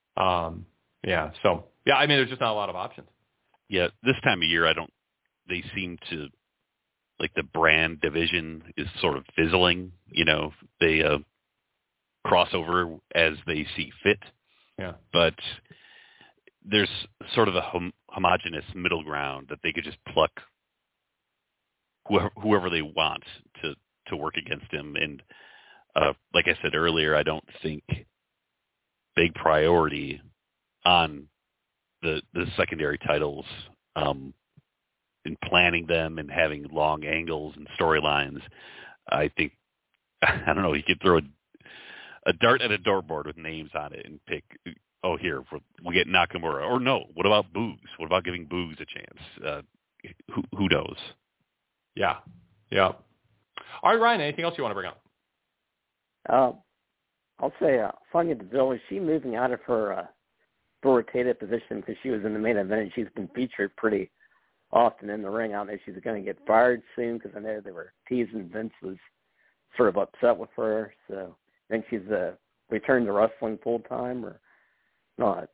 Speaker 3: So I mean, there's just not a lot of options.
Speaker 4: Yeah, this time of year, they seem to, like, the brand division is sort of fizzling. You know, they cross over as they see fit.
Speaker 3: Yeah.
Speaker 4: But there's sort of a homogenous middle ground that they could just pluck whoever they want to work against him. And like I said earlier, I don't think big priority on the secondary titles in planning them and having long angles and storylines. I think, I don't know, you could throw a dart at a dartboard with names on it and pick, here, we get Nakamura. Or no, what about Boogs? What about giving Boogs a chance? Who knows?
Speaker 3: Yeah. All right, Ryan, anything else you want to bring up?
Speaker 7: I'll say Sonya Deville, is she moving out of her authoritative position because she was in the main event and she's been featured pretty often in the ring? I don't know if she's going to get fired soon because I know they were teasing Vince was sort of upset with her. So I think she's returned to wrestling full time or not.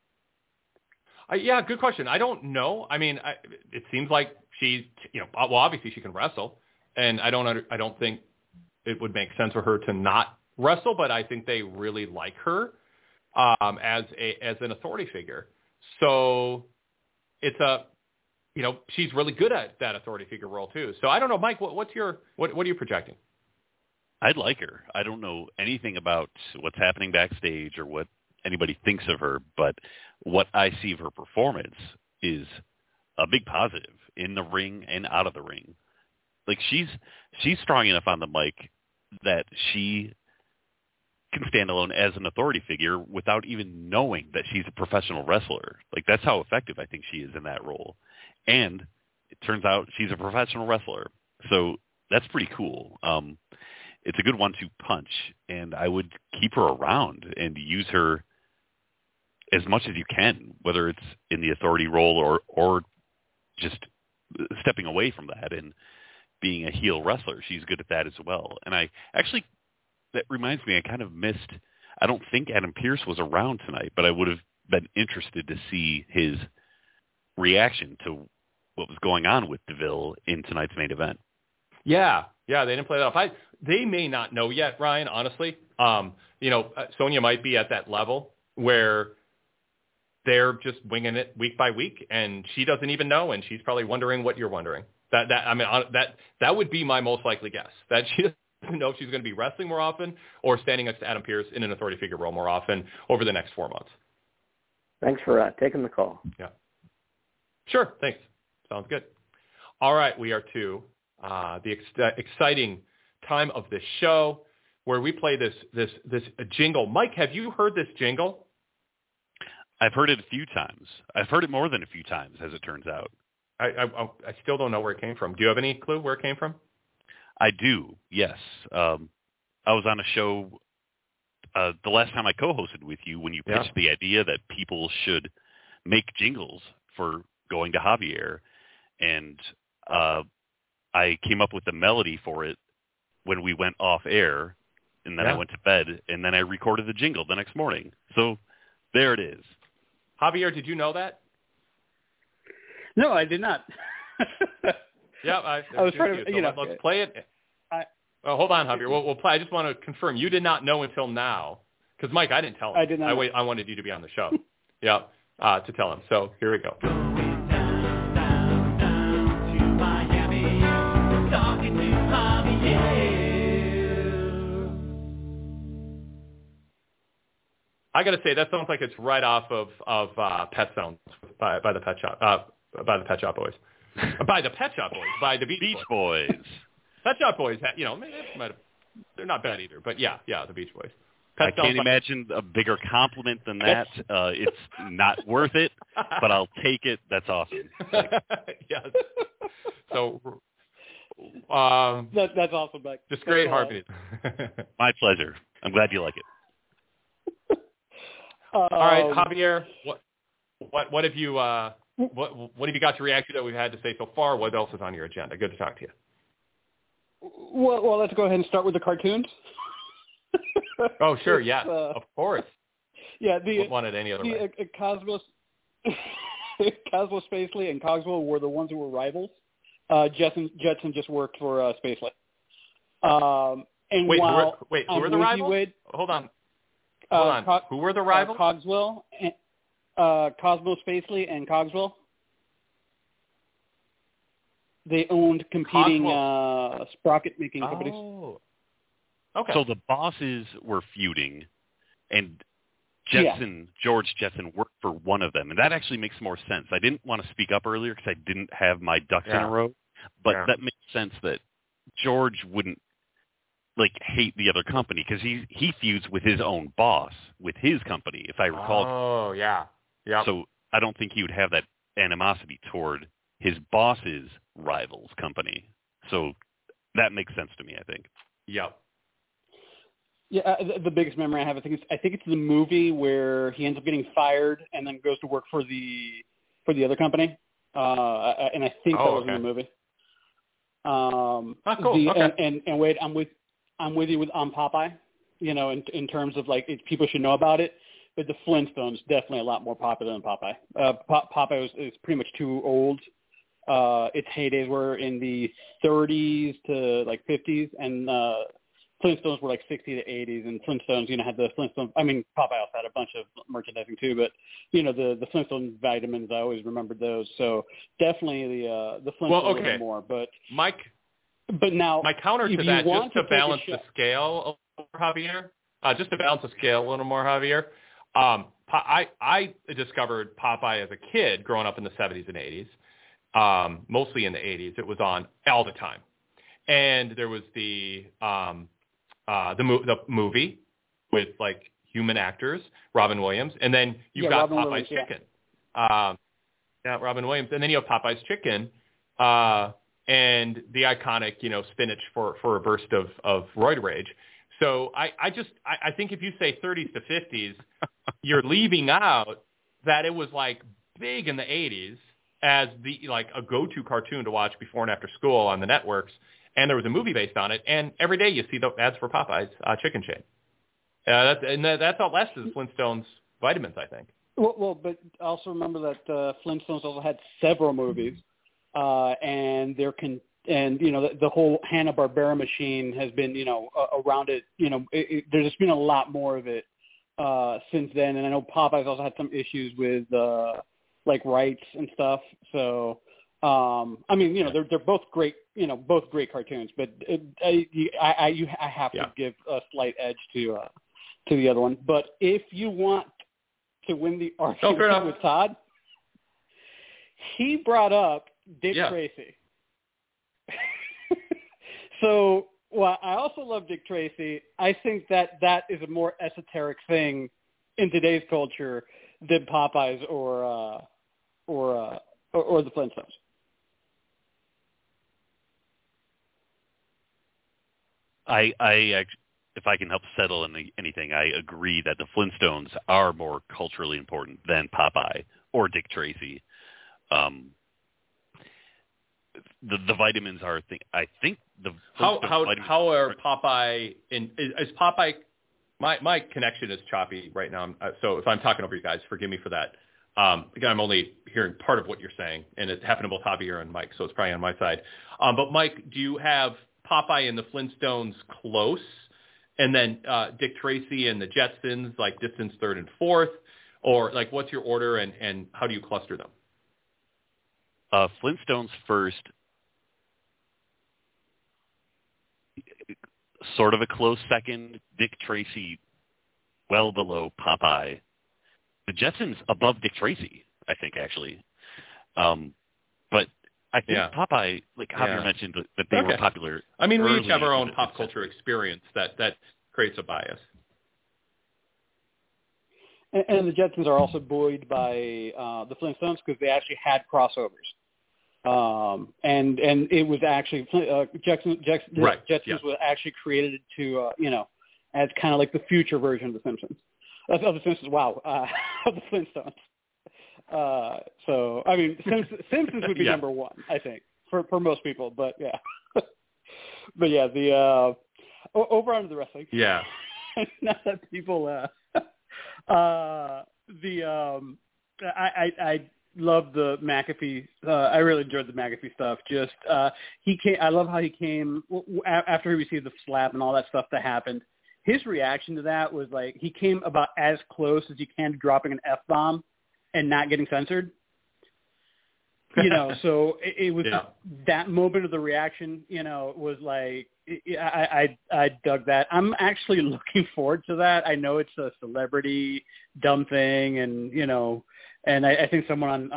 Speaker 3: Yeah, good question. I don't know. I mean, it seems like she's, obviously she can wrestle, and I don't think it would make sense for her to not wrestle, but I think they really like her as an authority figure. So it's she's really good at that authority figure role too. So I don't know, Mike, what are you projecting?
Speaker 4: I'd like her. I don't know anything about what's happening backstage or what anybody thinks of her, but what I see of her performance is a big positive in the ring and out of the ring. Like, she's strong enough on the mic that she can stand alone as an authority figure without even knowing that she's a professional wrestler. Like, that's how effective I think she is in that role. And it turns out she's a professional wrestler. So that's pretty cool. It's a good 1-2 punch, and I would keep her around and use her as much as you can, whether it's in the authority role or just stepping away from that and being a heel wrestler. She's good at that as well. And that reminds me, I kind of missed, I don't think Adam Pearce was around tonight, but I would have been interested to see his reaction to what was going on with Deville in tonight's main event.
Speaker 3: Yeah, they didn't play that off. They may not know yet, Ryan, honestly. Sonya might be at that level where they're just winging it week by week, and she doesn't even know, and she's probably wondering what you're wondering. That would be my most likely guess, that she doesn't know if she's going to be wrestling more often or standing next to Adam Pearce in an authority figure role more often over the next 4 months.
Speaker 7: Thanks for taking the call.
Speaker 3: Yeah. Sure, thanks. Sounds good. All right, we are to the exciting time of the show where we play this jingle. Mike, have you heard this jingle?
Speaker 4: I've heard it a few times. I've heard it more than a few times, as it turns out.
Speaker 3: I still don't know where it came from. Do you have any clue where it came from?
Speaker 4: I do, yes. I was on a show the last time I co-hosted with you when you pitched the idea that people should make jingles for going to Javier, and I came up with the melody for it when we went off air, and then I went to bed, and then I recorded the jingle the next morning. So there it is.
Speaker 3: Javier, did you know that?
Speaker 8: No, I did not.
Speaker 3: I
Speaker 8: was trying to,
Speaker 3: let's play it. Hold on, Javier. We'll play. I just want to confirm you did not know until now, because Mike, I didn't tell him.
Speaker 8: I did not.
Speaker 3: I wanted you to be on the show. To tell him. So here we go. I got to say, that sounds like it's right off of Pet Sounds by the Pet Shop by the Pet Shop Boys. By the Pet Shop Boys, by the Beach
Speaker 4: Boys.
Speaker 3: Pet Shop Boys, they're not bad either, but yeah, the Beach Boys.
Speaker 4: I can't imagine a bigger compliment than that. It's not worth it, but I'll take it. That's awesome.
Speaker 3: Yes. So
Speaker 8: that's awesome, Mike.
Speaker 3: Just great harmony.
Speaker 4: My pleasure. I'm glad you like it.
Speaker 3: All right, Javier, what have you what have you got to react to that we've had to say so far? What else is on your agenda? Good to talk to you.
Speaker 8: Well, let's go ahead and start with the cartoons.
Speaker 3: Oh, sure, yeah, of course.
Speaker 8: Yeah,
Speaker 3: Wouldn't want it any other way.
Speaker 8: Cosmos Spacely and Cogswell were the ones who were rivals. Jetson just worked for Spacely. And
Speaker 3: wait,
Speaker 8: while
Speaker 3: who were the rivals? Hold on. Who were the rivals?
Speaker 8: Cogswell, Cosmo Spacely and Cogswell. They owned competing sprocket-making companies.
Speaker 3: Oh. Okay.
Speaker 4: So the bosses were feuding, and George Jetson worked for one of them, and that actually makes more sense. I didn't want to speak up earlier because I didn't have my ducks in a row, but that makes sense that George wouldn't hate the other company because he feuds with his own boss with his company, if I recall.
Speaker 3: Oh, yeah. Yeah.
Speaker 4: So I don't think he would have that animosity toward his boss's rival's company. So that makes sense to me, I think.
Speaker 3: Yep.
Speaker 8: Yeah, the biggest memory I have, I think it's the movie where he ends up getting fired and then goes to work for the other company, and I think that was in the movie.
Speaker 3: Cool. Okay.
Speaker 8: And Wade, I'm with you on Popeye. In terms of people should know about it, but the Flintstones definitely a lot more popular than Popeye. Popeye is pretty much too old. Its heydays were in the 30s to 50s, and Flintstones were 60s to 80s, and Flintstones, had the Flintstones. I mean, Popeye also had a bunch of merchandising too, but the Flintstone vitamins, I always remembered those. So definitely the Flintstones a little more. But
Speaker 3: Mike,
Speaker 8: now
Speaker 3: my counter to that, just to balance the scale a little, Javier. I discovered Popeye as a kid growing up in the 70s and 80s, mostly in the 80s. It was on all the time, and there was the movie with human actors, Robin Williams, and then you've got Popeye's Chicken. Robin Williams, and then you have Popeye's Chicken, and the iconic, spinach for a burst of roid rage. So I think if you say 30s to 50s, you're leaving out that it was big in the 80s as the a go-to cartoon to watch before and after school on the networks. And there was a movie based on it, and every day you see the ads for Popeye's chicken chain. That's all less than Flintstones vitamins, I think.
Speaker 8: Well, but also remember that Flintstones also had several movies, and the whole Hanna-Barbera machine has been around it. There's just been a lot more of it since then, and I know Popeye's also had some issues with rights and stuff. So. They're both great, both great cartoons, but I have to give a slight edge to the other one. But if you want to win the argument with Todd, he brought up Dick Tracy. So, I also love Dick Tracy. I think that is a more esoteric thing in today's culture than Popeyes or the Flintstones.
Speaker 4: I if I can help settle anything, I agree that the Flintstones are more culturally important than Popeye or Dick Tracy. The vitamins are a thing. I think the
Speaker 3: how are Popeye is Popeye? My connection is choppy right now, so if I'm talking over you guys, forgive me for that. Again, I'm only hearing part of what you're saying, and it's happened to both Javier and Mike, so it's probably on my side. But Mike, do you have Popeye and the Flintstones close, and then Dick Tracy and the Jetsons distance third and fourth, or what's your order and how do you cluster them?
Speaker 4: Flintstones first, sort of a close second. Dick Tracy, well below Popeye. The Jetsons above Dick Tracy, I think, actually. But I think Popeye, Javier mentioned, that they were popular.
Speaker 3: I mean, we each have our own pop culture experience that creates a bias.
Speaker 8: And the Jetsons are also buoyed by the Flintstones because they actually had crossovers. And it was actually Jetsons was actually created to as kind of the future version of the Simpsons. Of the Simpsons, of the Flintstones. So I mean, Simpsons would be number one, I think, for most people. But yeah, but yeah, the over onto the wrestling.
Speaker 3: Yeah.
Speaker 8: Not that people. I love the McAfee. I really enjoyed the McAfee stuff. Just he came. I love how he came after he received the slap and all that stuff that happened. His reaction to that was like he came about as close as you can to dropping an F-bomb and not getting censored. You know, so it was that moment of the reaction. You know, was like I dug that. I'm actually looking forward to that. I know it's a celebrity dumb thing, and you know. And I think someone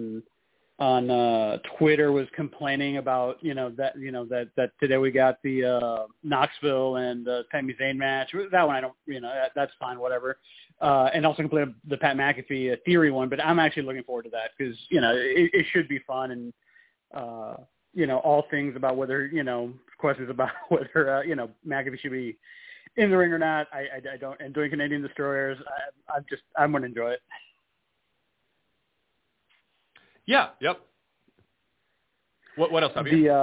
Speaker 8: on Twitter was complaining about that today we got the Knoxville and Sami Zayn match. That one I don't that's fine, whatever. And also complaining the Pat McAfee theory one. But I'm actually looking forward to that because it should be fun and all things about whether questions about whether McAfee should be in the ring or not. I don't. And doing Canadian Destroyers, I'm going to enjoy it.
Speaker 3: Yeah. Yep. What else have you?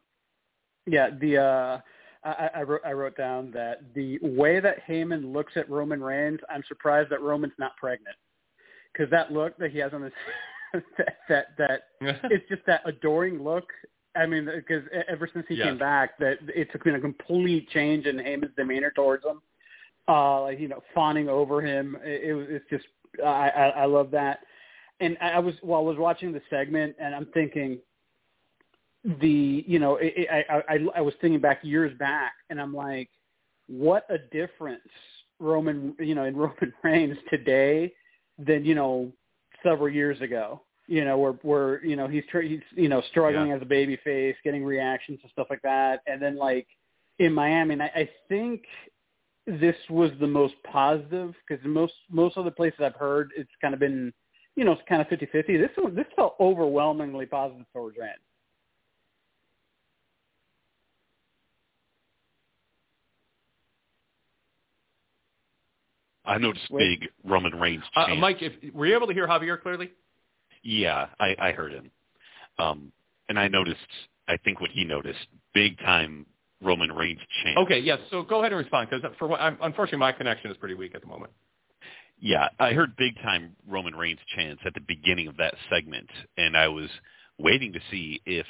Speaker 8: I wrote down that the way that Heyman looks at Roman Reigns, I'm surprised that Roman's not pregnant, because that look that he has on his that it's just that adoring look. I mean, because ever since he came back, that it's been a complete change in Heyman's demeanor towards him. Fawning over him. It's just I love that. And I was watching the segment, and I'm thinking, I was thinking back years back, and I'm like, what a difference in Roman Reigns today than several years ago. Where he's struggling as a baby face, getting reactions and stuff like that, and then like in Miami, and I think this was the most positive because most other places I've heard it's kind of been. It's kind of 50-50. This felt overwhelmingly positive towards Reigns.
Speaker 4: I noticed big Roman Reigns chance.
Speaker 3: Mike, were you able to hear Javier clearly?
Speaker 4: Yeah, I heard him. And I noticed, I think what he noticed, big time Roman Reigns chance.
Speaker 3: Okay, yes. So go ahead and respond because unfortunately my connection is pretty weak at the moment.
Speaker 4: Yeah, I heard big-time Roman Reigns chants at the beginning of that segment, and I was waiting to see if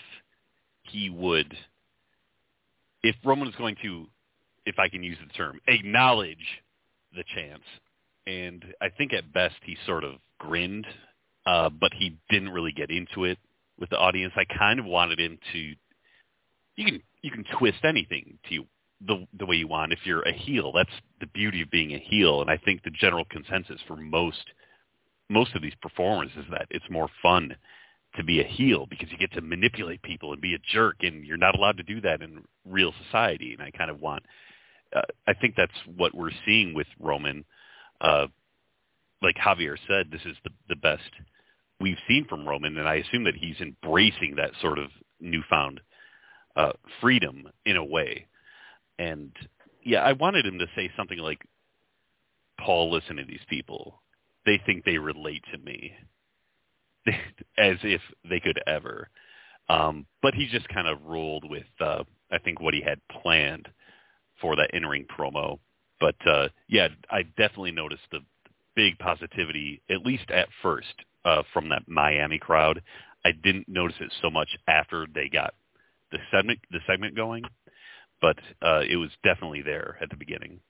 Speaker 4: Roman was going to, if I can use the term, acknowledge the chants. And I think at best he sort of grinned, but he didn't really get into it with the audience. I kind of wanted him to, you can twist anything to the way you want. If you're a heel, that's the beauty of being a heel. And I think the general consensus for most of these performers is that it's more fun to be a heel because you get to manipulate people and be a jerk, and you're not allowed to do that in real society. And I kind of want, I think that's what we're seeing with Roman. Like Javier said, this is the best we've seen from Roman, and I assume that he's embracing that sort of newfound freedom in a way. And, yeah, I wanted him to say something like, Paul, listen to these people. They think they relate to me. As if they could ever. But he just kind of rolled with, I think, what he had planned for that in-ring promo. But, yeah, I definitely noticed the big positivity, at least at first, from that Miami crowd. I didn't notice it so much after they got the segment going. But it was definitely there at the beginning.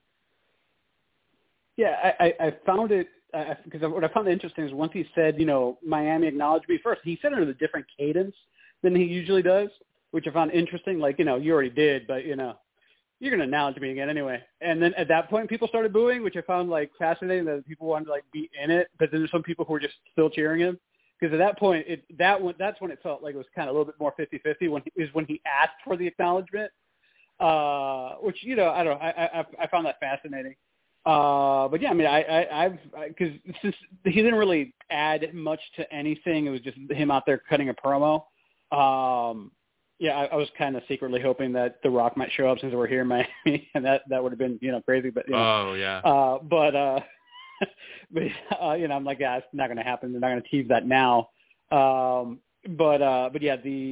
Speaker 8: Yeah, I found it because what I found interesting is once he said, Miami acknowledged me first, he said it in a different cadence than he usually does, which I found interesting. Like, you already did, but, you're going to acknowledge me again anyway. And then at that point, people started booing, which I found, like, fascinating that people wanted to, like, be in it. But then there's some people who were just still cheering him. Because at that point, that's when it felt like it was kind of a little bit more 50-50 when he asked for the acknowledgement. Which I don't know, I found that fascinating. But yeah, I mean, because since he didn't really add much to anything, it was just him out there cutting a promo. Yeah, I was kind of secretly hoping that The Rock might show up since we're here in Miami, and that would have been crazy. But
Speaker 3: oh yeah,
Speaker 8: but I'm like, yeah, it's not going to happen. They're not going to tease that now. But yeah,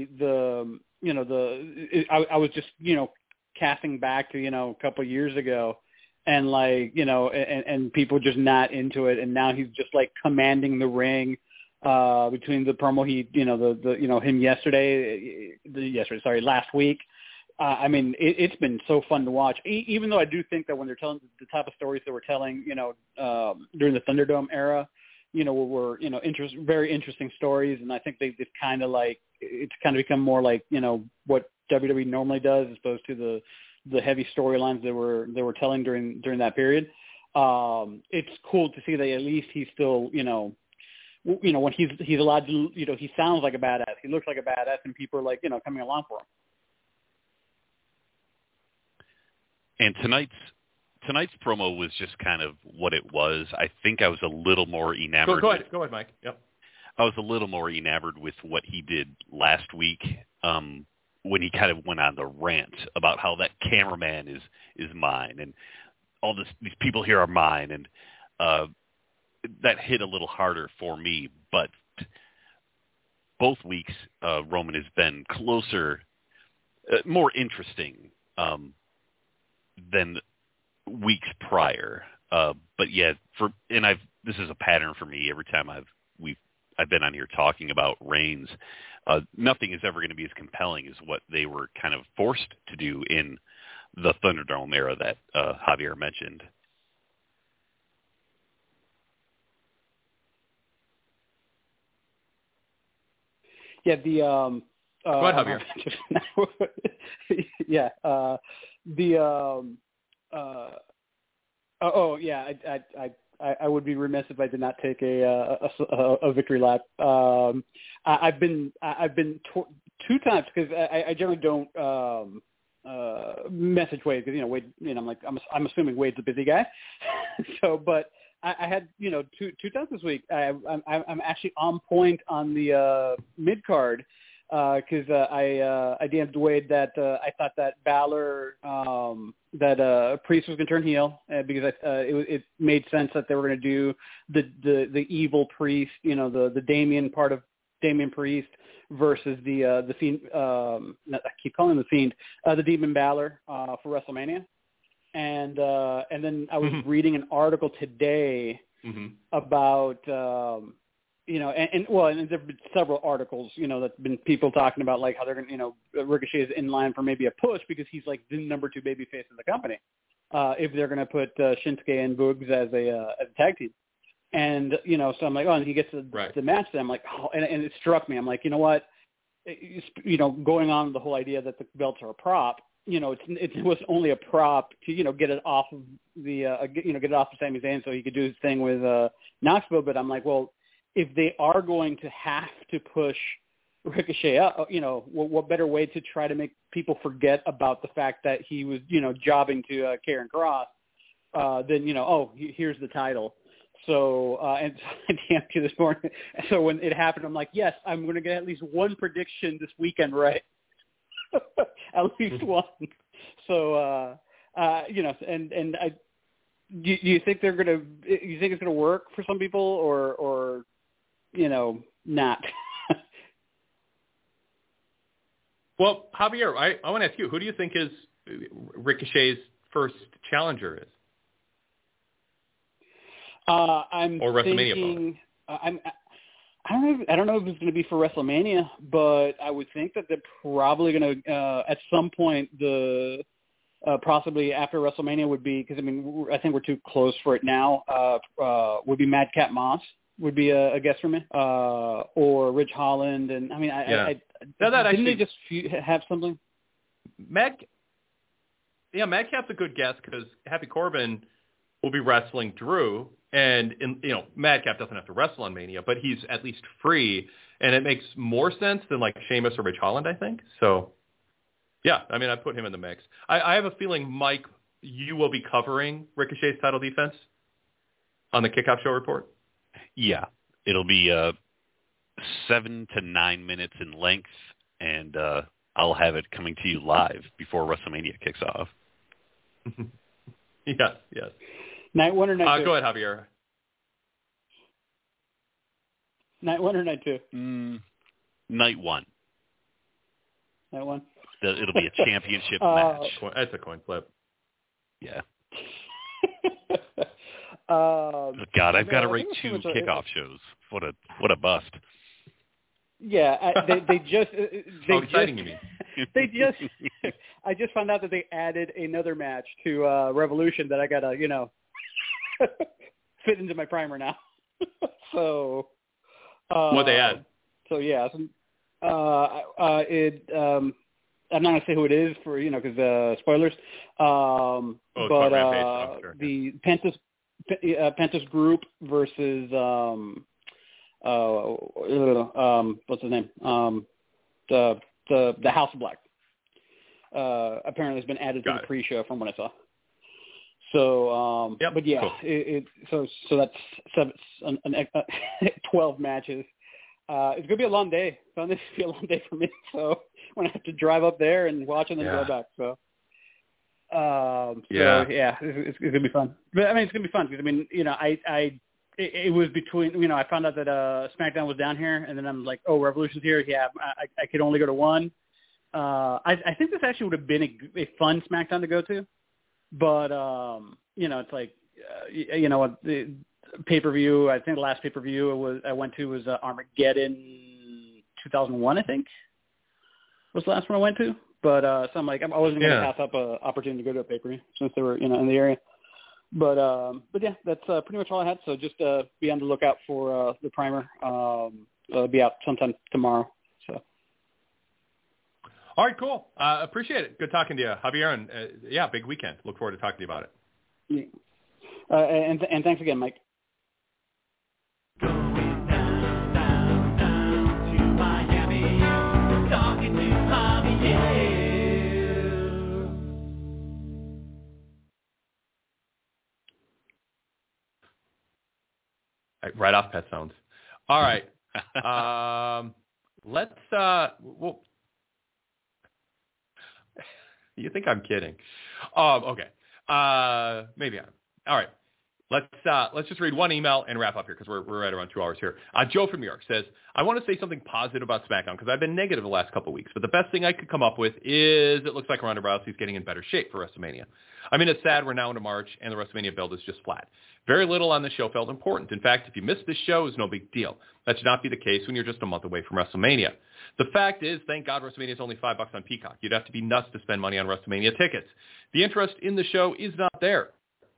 Speaker 8: I was just casting back to a couple of years ago, and and people just not into it, and now he's just like commanding the ring. Between the promo him last week. I mean, it's been so fun to watch. Even though I do think that when they're telling the type of stories that we're telling, during the Thunderdome era, were very interesting stories, and I think they've kind of it's kind of become more like what WWE normally does, as opposed to the heavy storylines they were telling during that period. It's cool to see that at least he's still when he's allowed to, he sounds like a badass. He looks like a badass, and people are coming along for him.
Speaker 4: And tonight's promo was just kind of what it was. I think I was a little more enamored.
Speaker 3: Go ahead, Mike. Yep.
Speaker 4: I was a little more enamored with what he did last week, when he kind of went on the rant about how that cameraman is mine, and all these people here are mine, and that hit a little harder for me. But both weeks, Roman has been closer, more interesting than weeks prior. But yeah, this is a pattern for me. Every time I've been on here talking about Reigns, nothing is ever going to be as compelling as what they were kind of forced to do in the Thunderdome era that Javier mentioned.
Speaker 8: Yeah,
Speaker 3: go ahead, Javier.
Speaker 8: Yeah, I would be remiss if I did not take a victory lap. I've been two times, because I generally don't message Wade, because Wade, I'm assuming Wade's a busy guy. So, but I had two times this week. I'm actually on point on the mid card, because I DM'd Wade that I thought that Balor, that Priest was going to turn heel, because it made sense that they were going to do the evil Priest, the Damien part of Damien Priest versus the Fiend. I keep calling him the Fiend, the Demon Balor for WrestleMania. And then I was reading an article today about and there've been several articles, that's been people talking about how they're going to, Ricochet is in line for maybe a push, because he's like the number 2 babyface in the company. If they're going to put Shinsuke and Boogs as a tag team, and so I'm like, oh, and he gets the match. Then I'm like, oh, and it struck me. I'm like, you know what, going on with the whole idea that the belts are a prop. It was only a prop to get it off of the get it off of Sami Zayn so he could do his thing with Knoxville. But I'm like, well, if they are going to have to push Ricochet up, what better way to try to make people forget about the fact that he was jobbing to Karrion Kross than here's the title. So and I DM'd you this morning. So when it happened, I'm like, yes, I'm going to get at least one prediction this weekend right. At least one. So, and I, do you think you think it's going to work for some people, or not?
Speaker 3: Well, Javier, I want to ask you, who do you think is Ricochet's first challenger is?
Speaker 8: I'm
Speaker 3: or WrestleMania
Speaker 8: thinking, I don't know if it's going to be for WrestleMania, but I would think that they're probably going to, at some point, possibly after WrestleMania would be, because I think we're too close for it now, would be Madcap Moss would be a guess for me, or Ridge Holland, and didn't they just have something?
Speaker 3: Madcap's a good guess, because Happy Corbin will be wrestling Drew. And, Madcap doesn't have to wrestle on Mania, but he's at least free, and it makes more sense than, Sheamus or Ridge Holland, I think. So, yeah, I put him in the mix. I have a feeling, Mike, you will be covering Ricochet's title defense on the Kickoff Show report?
Speaker 4: Yeah. It'll be 7 to 9 minutes in length, and I'll have it coming to you live before WrestleMania kicks off.
Speaker 3: Yes.
Speaker 8: Night one or night two?
Speaker 3: Go ahead, Javier.
Speaker 8: Night 1 or night 2?
Speaker 4: Night 1.
Speaker 8: Night 1.
Speaker 4: It'll be a championship match.
Speaker 3: That's a coin flip.
Speaker 4: Yeah. God, I've got to rate 2 kickoff shows. What a bust.
Speaker 8: Yeah, they just.
Speaker 3: How exciting you mean?
Speaker 8: I just found out that they added another match to Revolution that I gotta, fit into my primer now. So.
Speaker 3: What they add?
Speaker 8: So yeah, I'm not gonna say who it is for because spoilers. But
Speaker 3: sure.
Speaker 8: The Pentas group versus what's his name? The House of Black. Apparently has been added to the pre-show from what I saw. So,
Speaker 3: yep,
Speaker 8: but yeah,
Speaker 3: cool.
Speaker 8: so that's 12 matches. It's gonna be a long day. It's gonna be a long day for me. So when I have to drive up there and watch and then go back. So, it's gonna be fun. But I mean, it's gonna be fun because it was between I found out that SmackDown was down here, and then I'm like, oh, Revolution's here. Yeah, I could only go to one. I think this actually would have been a fun SmackDown to go to, but it's like the pay-per-view. I think the last pay-per-view I went to was Armageddon 2001. I think was the last one I went to. But so I'm like, I wasn't going to pass up an opportunity to go to a pay-per-view since they were in the area. But yeah, that's pretty much all I had. So just be on the lookout for the primer. It'll be out sometime tomorrow. So.
Speaker 3: All right, cool. Appreciate it. Good talking to you, Javier. And big weekend. Look forward to talking to you about it.
Speaker 8: Yeah. And thanks again, Mike.
Speaker 3: Right off Pet Sounds. All right. Let's. Well, you think I'm kidding? Okay. Maybe I'm. All right. Let's just read one email and wrap up here because we're right around 2 hours here. Joe from New York says, I want to say something positive about SmackDown because I've been negative the last couple of weeks, but the best thing I could come up with is it looks like Ronda Rousey's getting in better shape for WrestleMania. I mean, it's sad we're now into March and the WrestleMania build is just flat. Very little on the show felt important. In fact, if you missed this show, it's no big deal. That should not be the case when you're just a month away from WrestleMania. The fact is, thank God WrestleMania is only $5 on Peacock. You'd have to be nuts to spend money on WrestleMania tickets. The interest in the show is not there.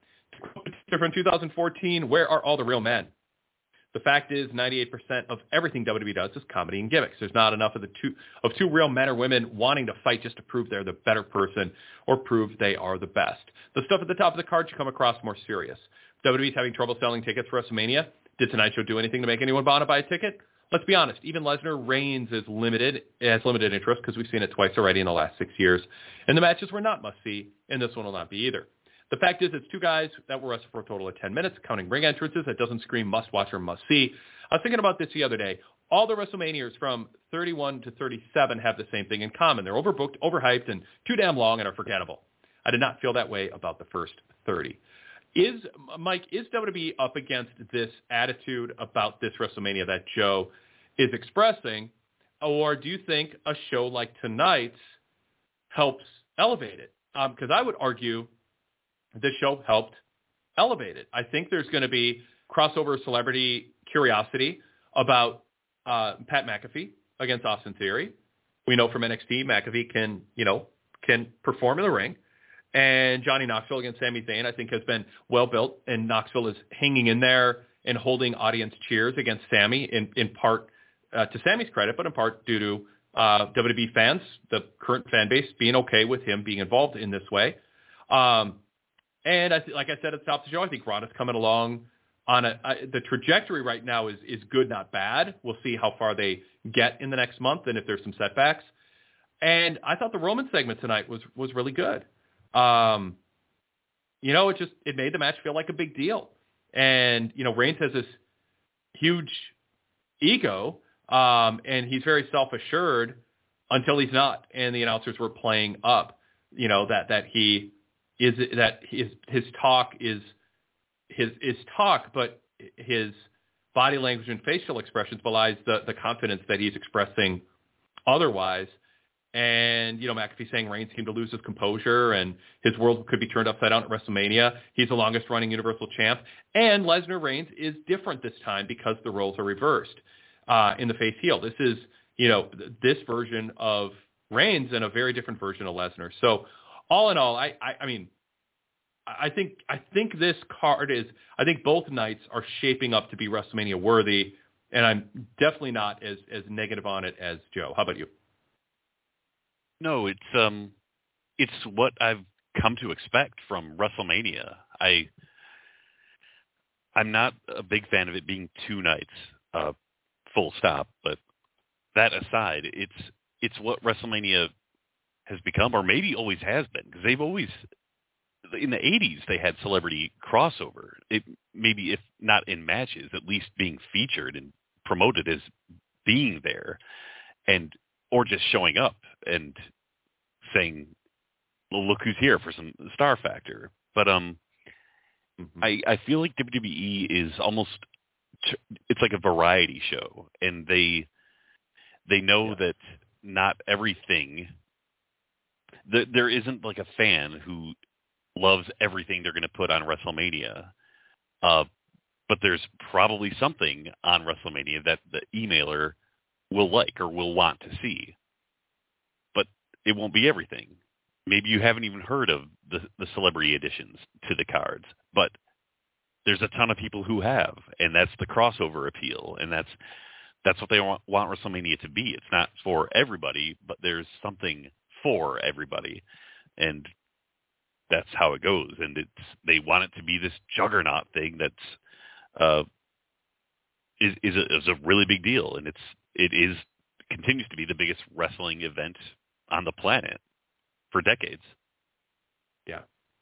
Speaker 3: From 2014, where are all the real men? The fact is, 98% of everything WWE does is comedy and gimmicks. There's not enough of two real men or women wanting to fight just to prove they're the better person or prove they are the best. The stuff at the top of the card should come across more serious. WWE's having trouble selling tickets for WrestleMania. Did Tonight Show do anything to make anyone want to buy a ticket? Let's be honest. Even Lesnar Reigns has limited interest because we've seen it twice already in the last 6 years. And the matches were not must-see, and this one will not be either. The fact is, it's two guys that were wrestled for a total of 10 minutes, counting ring entrances. That doesn't scream must-watch or must-see. I was thinking about this the other day. All the WrestleManias from 31 to 37 have the same thing in common. They're overbooked, overhyped, and too damn long and are forgettable. I did not feel that way about the first 30. Mike, is WWE up against this attitude about this WrestleMania that Joe is expressing, or do you think a show like tonight's helps elevate it? Because I would argue this show helped elevate it. I think there's going to be crossover celebrity curiosity about Pat McAfee against Austin Theory. We know from NXT, McAfee can perform in the ring. And Johnny Knoxville against Sami Zayn, I think, has been well built, and Knoxville is hanging in there and holding audience cheers against Sami, in part to Sami's credit, but in part due to WWE fans, the current fan base, being okay with him being involved in this way. And like I said at the top of the show, I think Ronda's coming along on the trajectory right now is good, not bad. We'll see how far they get in the next month and if there's some setbacks. And I thought the Roman segment tonight was really good. It made the match feel like a big deal. And, Reigns has this huge ego, and he's very self-assured until he's not. And the announcers were playing up, that his talk is his talk, but his body language and facial expressions belies the confidence that he's expressing otherwise. And, McAfee saying Reigns seemed to lose his composure and his world could be turned upside down at WrestleMania. He's the longest running Universal Champ. And Lesnar Reigns is different this time because the roles are reversed in the face heel. This is, this version of Reigns and a very different version of Lesnar. So all in all, I think this card is, I think both nights are shaping up to be WrestleMania worthy. And I'm definitely not as negative on it as Joe. How about you?
Speaker 4: No, it's what I've come to expect from WrestleMania. I'm not a big fan of it being 2 nights, full stop. But that aside, it's what WrestleMania has become, or maybe always has been, because they've always, in the 80s, they had celebrity crossover. It maybe, if not in matches, at least being featured and promoted as being there, or just showing up and saying, well, look who's here for some star factor. But I feel like WWE is almost, it's like a variety show, and they know that not everything, there isn't like a fan who loves everything they're going to put on WrestleMania. But there's probably something on WrestleMania that the emailer will like or will want to see. But it won't be everything. Maybe you haven't even heard of the celebrity additions to the cards, but there's a ton of people who have, and that's the crossover appeal, and that's what they want WrestleMania to be. It's not for everybody, but there's something for everybody, and that's how it goes. And they want it to be this juggernaut thing that's is a really big deal, and it continues to be the biggest wrestling event on the planet for decades.
Speaker 3: Yeah.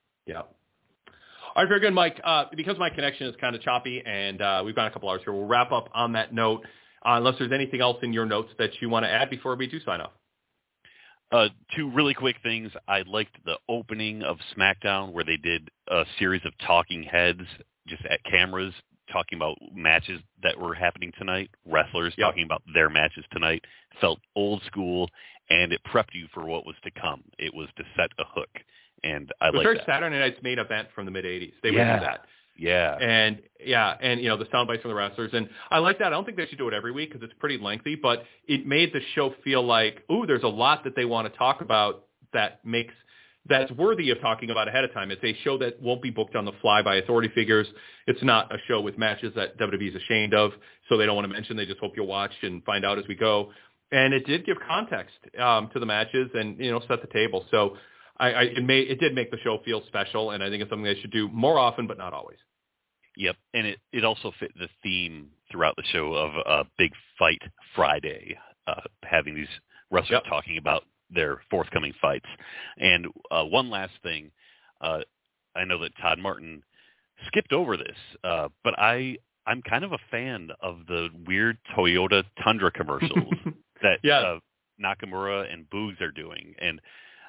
Speaker 3: All right, very good, Mike. Because my connection is kind of choppy and we've got a couple hours here, we'll wrap up on that note, unless there's anything else in your notes that you want to add before we do sign off. 2 really quick things. I liked the opening of SmackDown where they did a series of talking heads just at cameras talking about matches that were happening tonight, wrestlers talking about their matches tonight. Felt old school, and it prepped you for what was to come. It was to set a hook, and I like that. It was very Saturday Night's main event from the mid-'80s. They would do that.
Speaker 4: Yeah.
Speaker 3: And the sound bites from the wrestlers. And I like that. I don't think they should do it every week because it's pretty lengthy, but it made the show feel like, there's a lot that they want to talk about that's worthy of talking about ahead of time. It's a show that won't be booked on the fly by authority figures. It's not a show with matches that WWE is ashamed of, so they don't want to mention. They just hope you'll watch and find out as we go. And it did give context to the matches and, set the table. So it did make the show feel special, and I think it's something they should do more often, but not always.
Speaker 4: Yep, and it also fit the theme throughout the show of a Big Fight Friday, having these wrestlers talking about their forthcoming fights. And one last thing, I know that Todd Martin skipped over this, but I'm kind of a fan of the weird Toyota Tundra commercials that Nakamura and Boogs are doing. And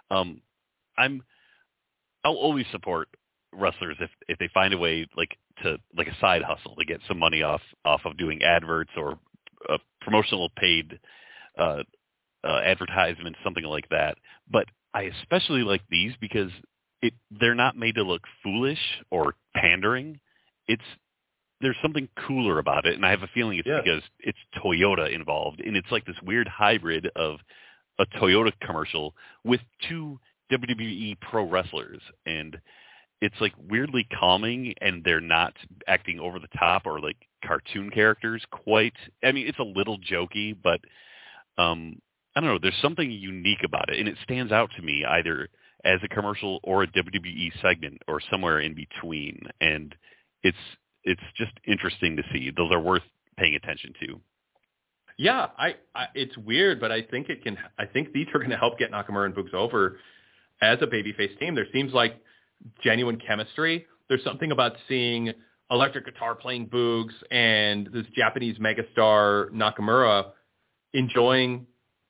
Speaker 4: I'll always support wrestlers if they find a way to a side hustle to get some money off of doing adverts or promotional paid advertisements, something like that. But I especially like these because they're not made to look foolish or pandering. There's something cooler about it, and I have a feeling it's because it's Toyota involved, and it's like this weird hybrid of a Toyota commercial with 2 WWE pro wrestlers, and it's like weirdly calming, and they're not acting over the top or like cartoon characters quite. I mean, it's a little jokey, but I don't know. There's something unique about it, and it stands out to me either as a commercial or a WWE segment or somewhere in between, and it's just interesting to see. Those are worth paying attention to.
Speaker 3: Yeah, it's weird, but I think these are going to help get Nakamura and Boogs over as a babyface team. There seems like genuine chemistry. There's something about seeing electric guitar playing Boogs and this Japanese megastar Nakamura enjoying,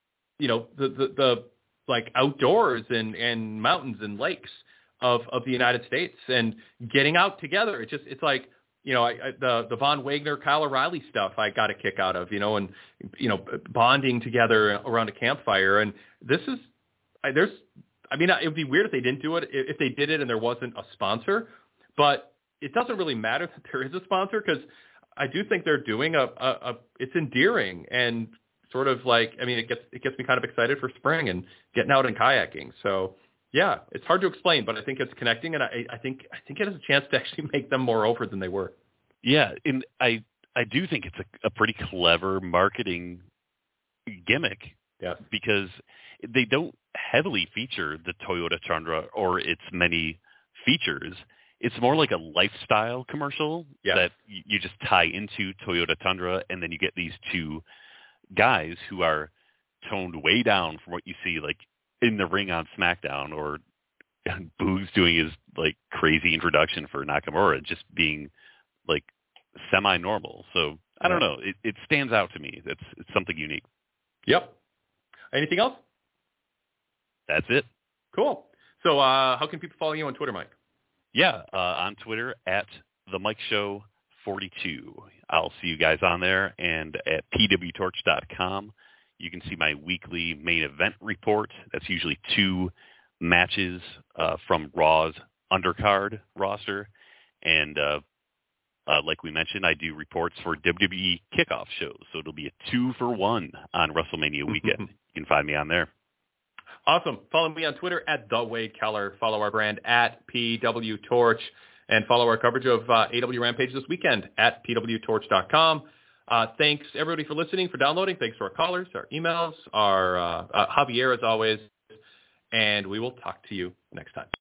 Speaker 3: the like outdoors and mountains and lakes of the United States and getting out together. It's like, the Von Wagner, Kyle O'Reilly stuff I got a kick out of, and bonding together around a campfire. And this is, it would be weird if they didn't do it, if they did it and there wasn't a sponsor, but it doesn't really matter that there is a sponsor, because I do think they're doing it's endearing and sort of like, it gets me kind of excited for spring and getting out and kayaking. So yeah, it's hard to explain, but I think it's connecting, and I think it has a chance to actually make them more over than they were.
Speaker 4: Yeah, and I do think it's a pretty clever marketing gimmick.
Speaker 3: Yeah,
Speaker 4: because they don't heavily feature the Toyota Tundra or its many features. It's more like a lifestyle commercial that you just tie into Toyota Tundra, and then you get these two guys who are toned way down from what you see like in the ring on SmackDown, or Boog's doing his like crazy introduction for Nakamura, just being like semi-normal. So I don't know. It stands out to me. It's something unique.
Speaker 3: Yep. Anything else?
Speaker 4: That's it.
Speaker 3: Cool. So how can people follow you on Twitter, Mike?
Speaker 4: Yeah, on Twitter at TheMikeShow42. I'll see you guys on there, and at pwtorch.com. You can see my weekly main event report. That's usually 2 matches from Raw's undercard roster. And like we mentioned, I do reports for WWE kickoff shows. So it'll be a 2-for-1 on WrestleMania weekend. You can find me on there.
Speaker 3: Awesome. Follow me on Twitter at The Wade Keller. Follow our brand at PW Torch. And follow our coverage of AW Rampage this weekend at pwtorch.com. Thanks, everybody, for listening, for downloading. Thanks to our callers, our emails, our Javier, as always. And we will talk to you next time.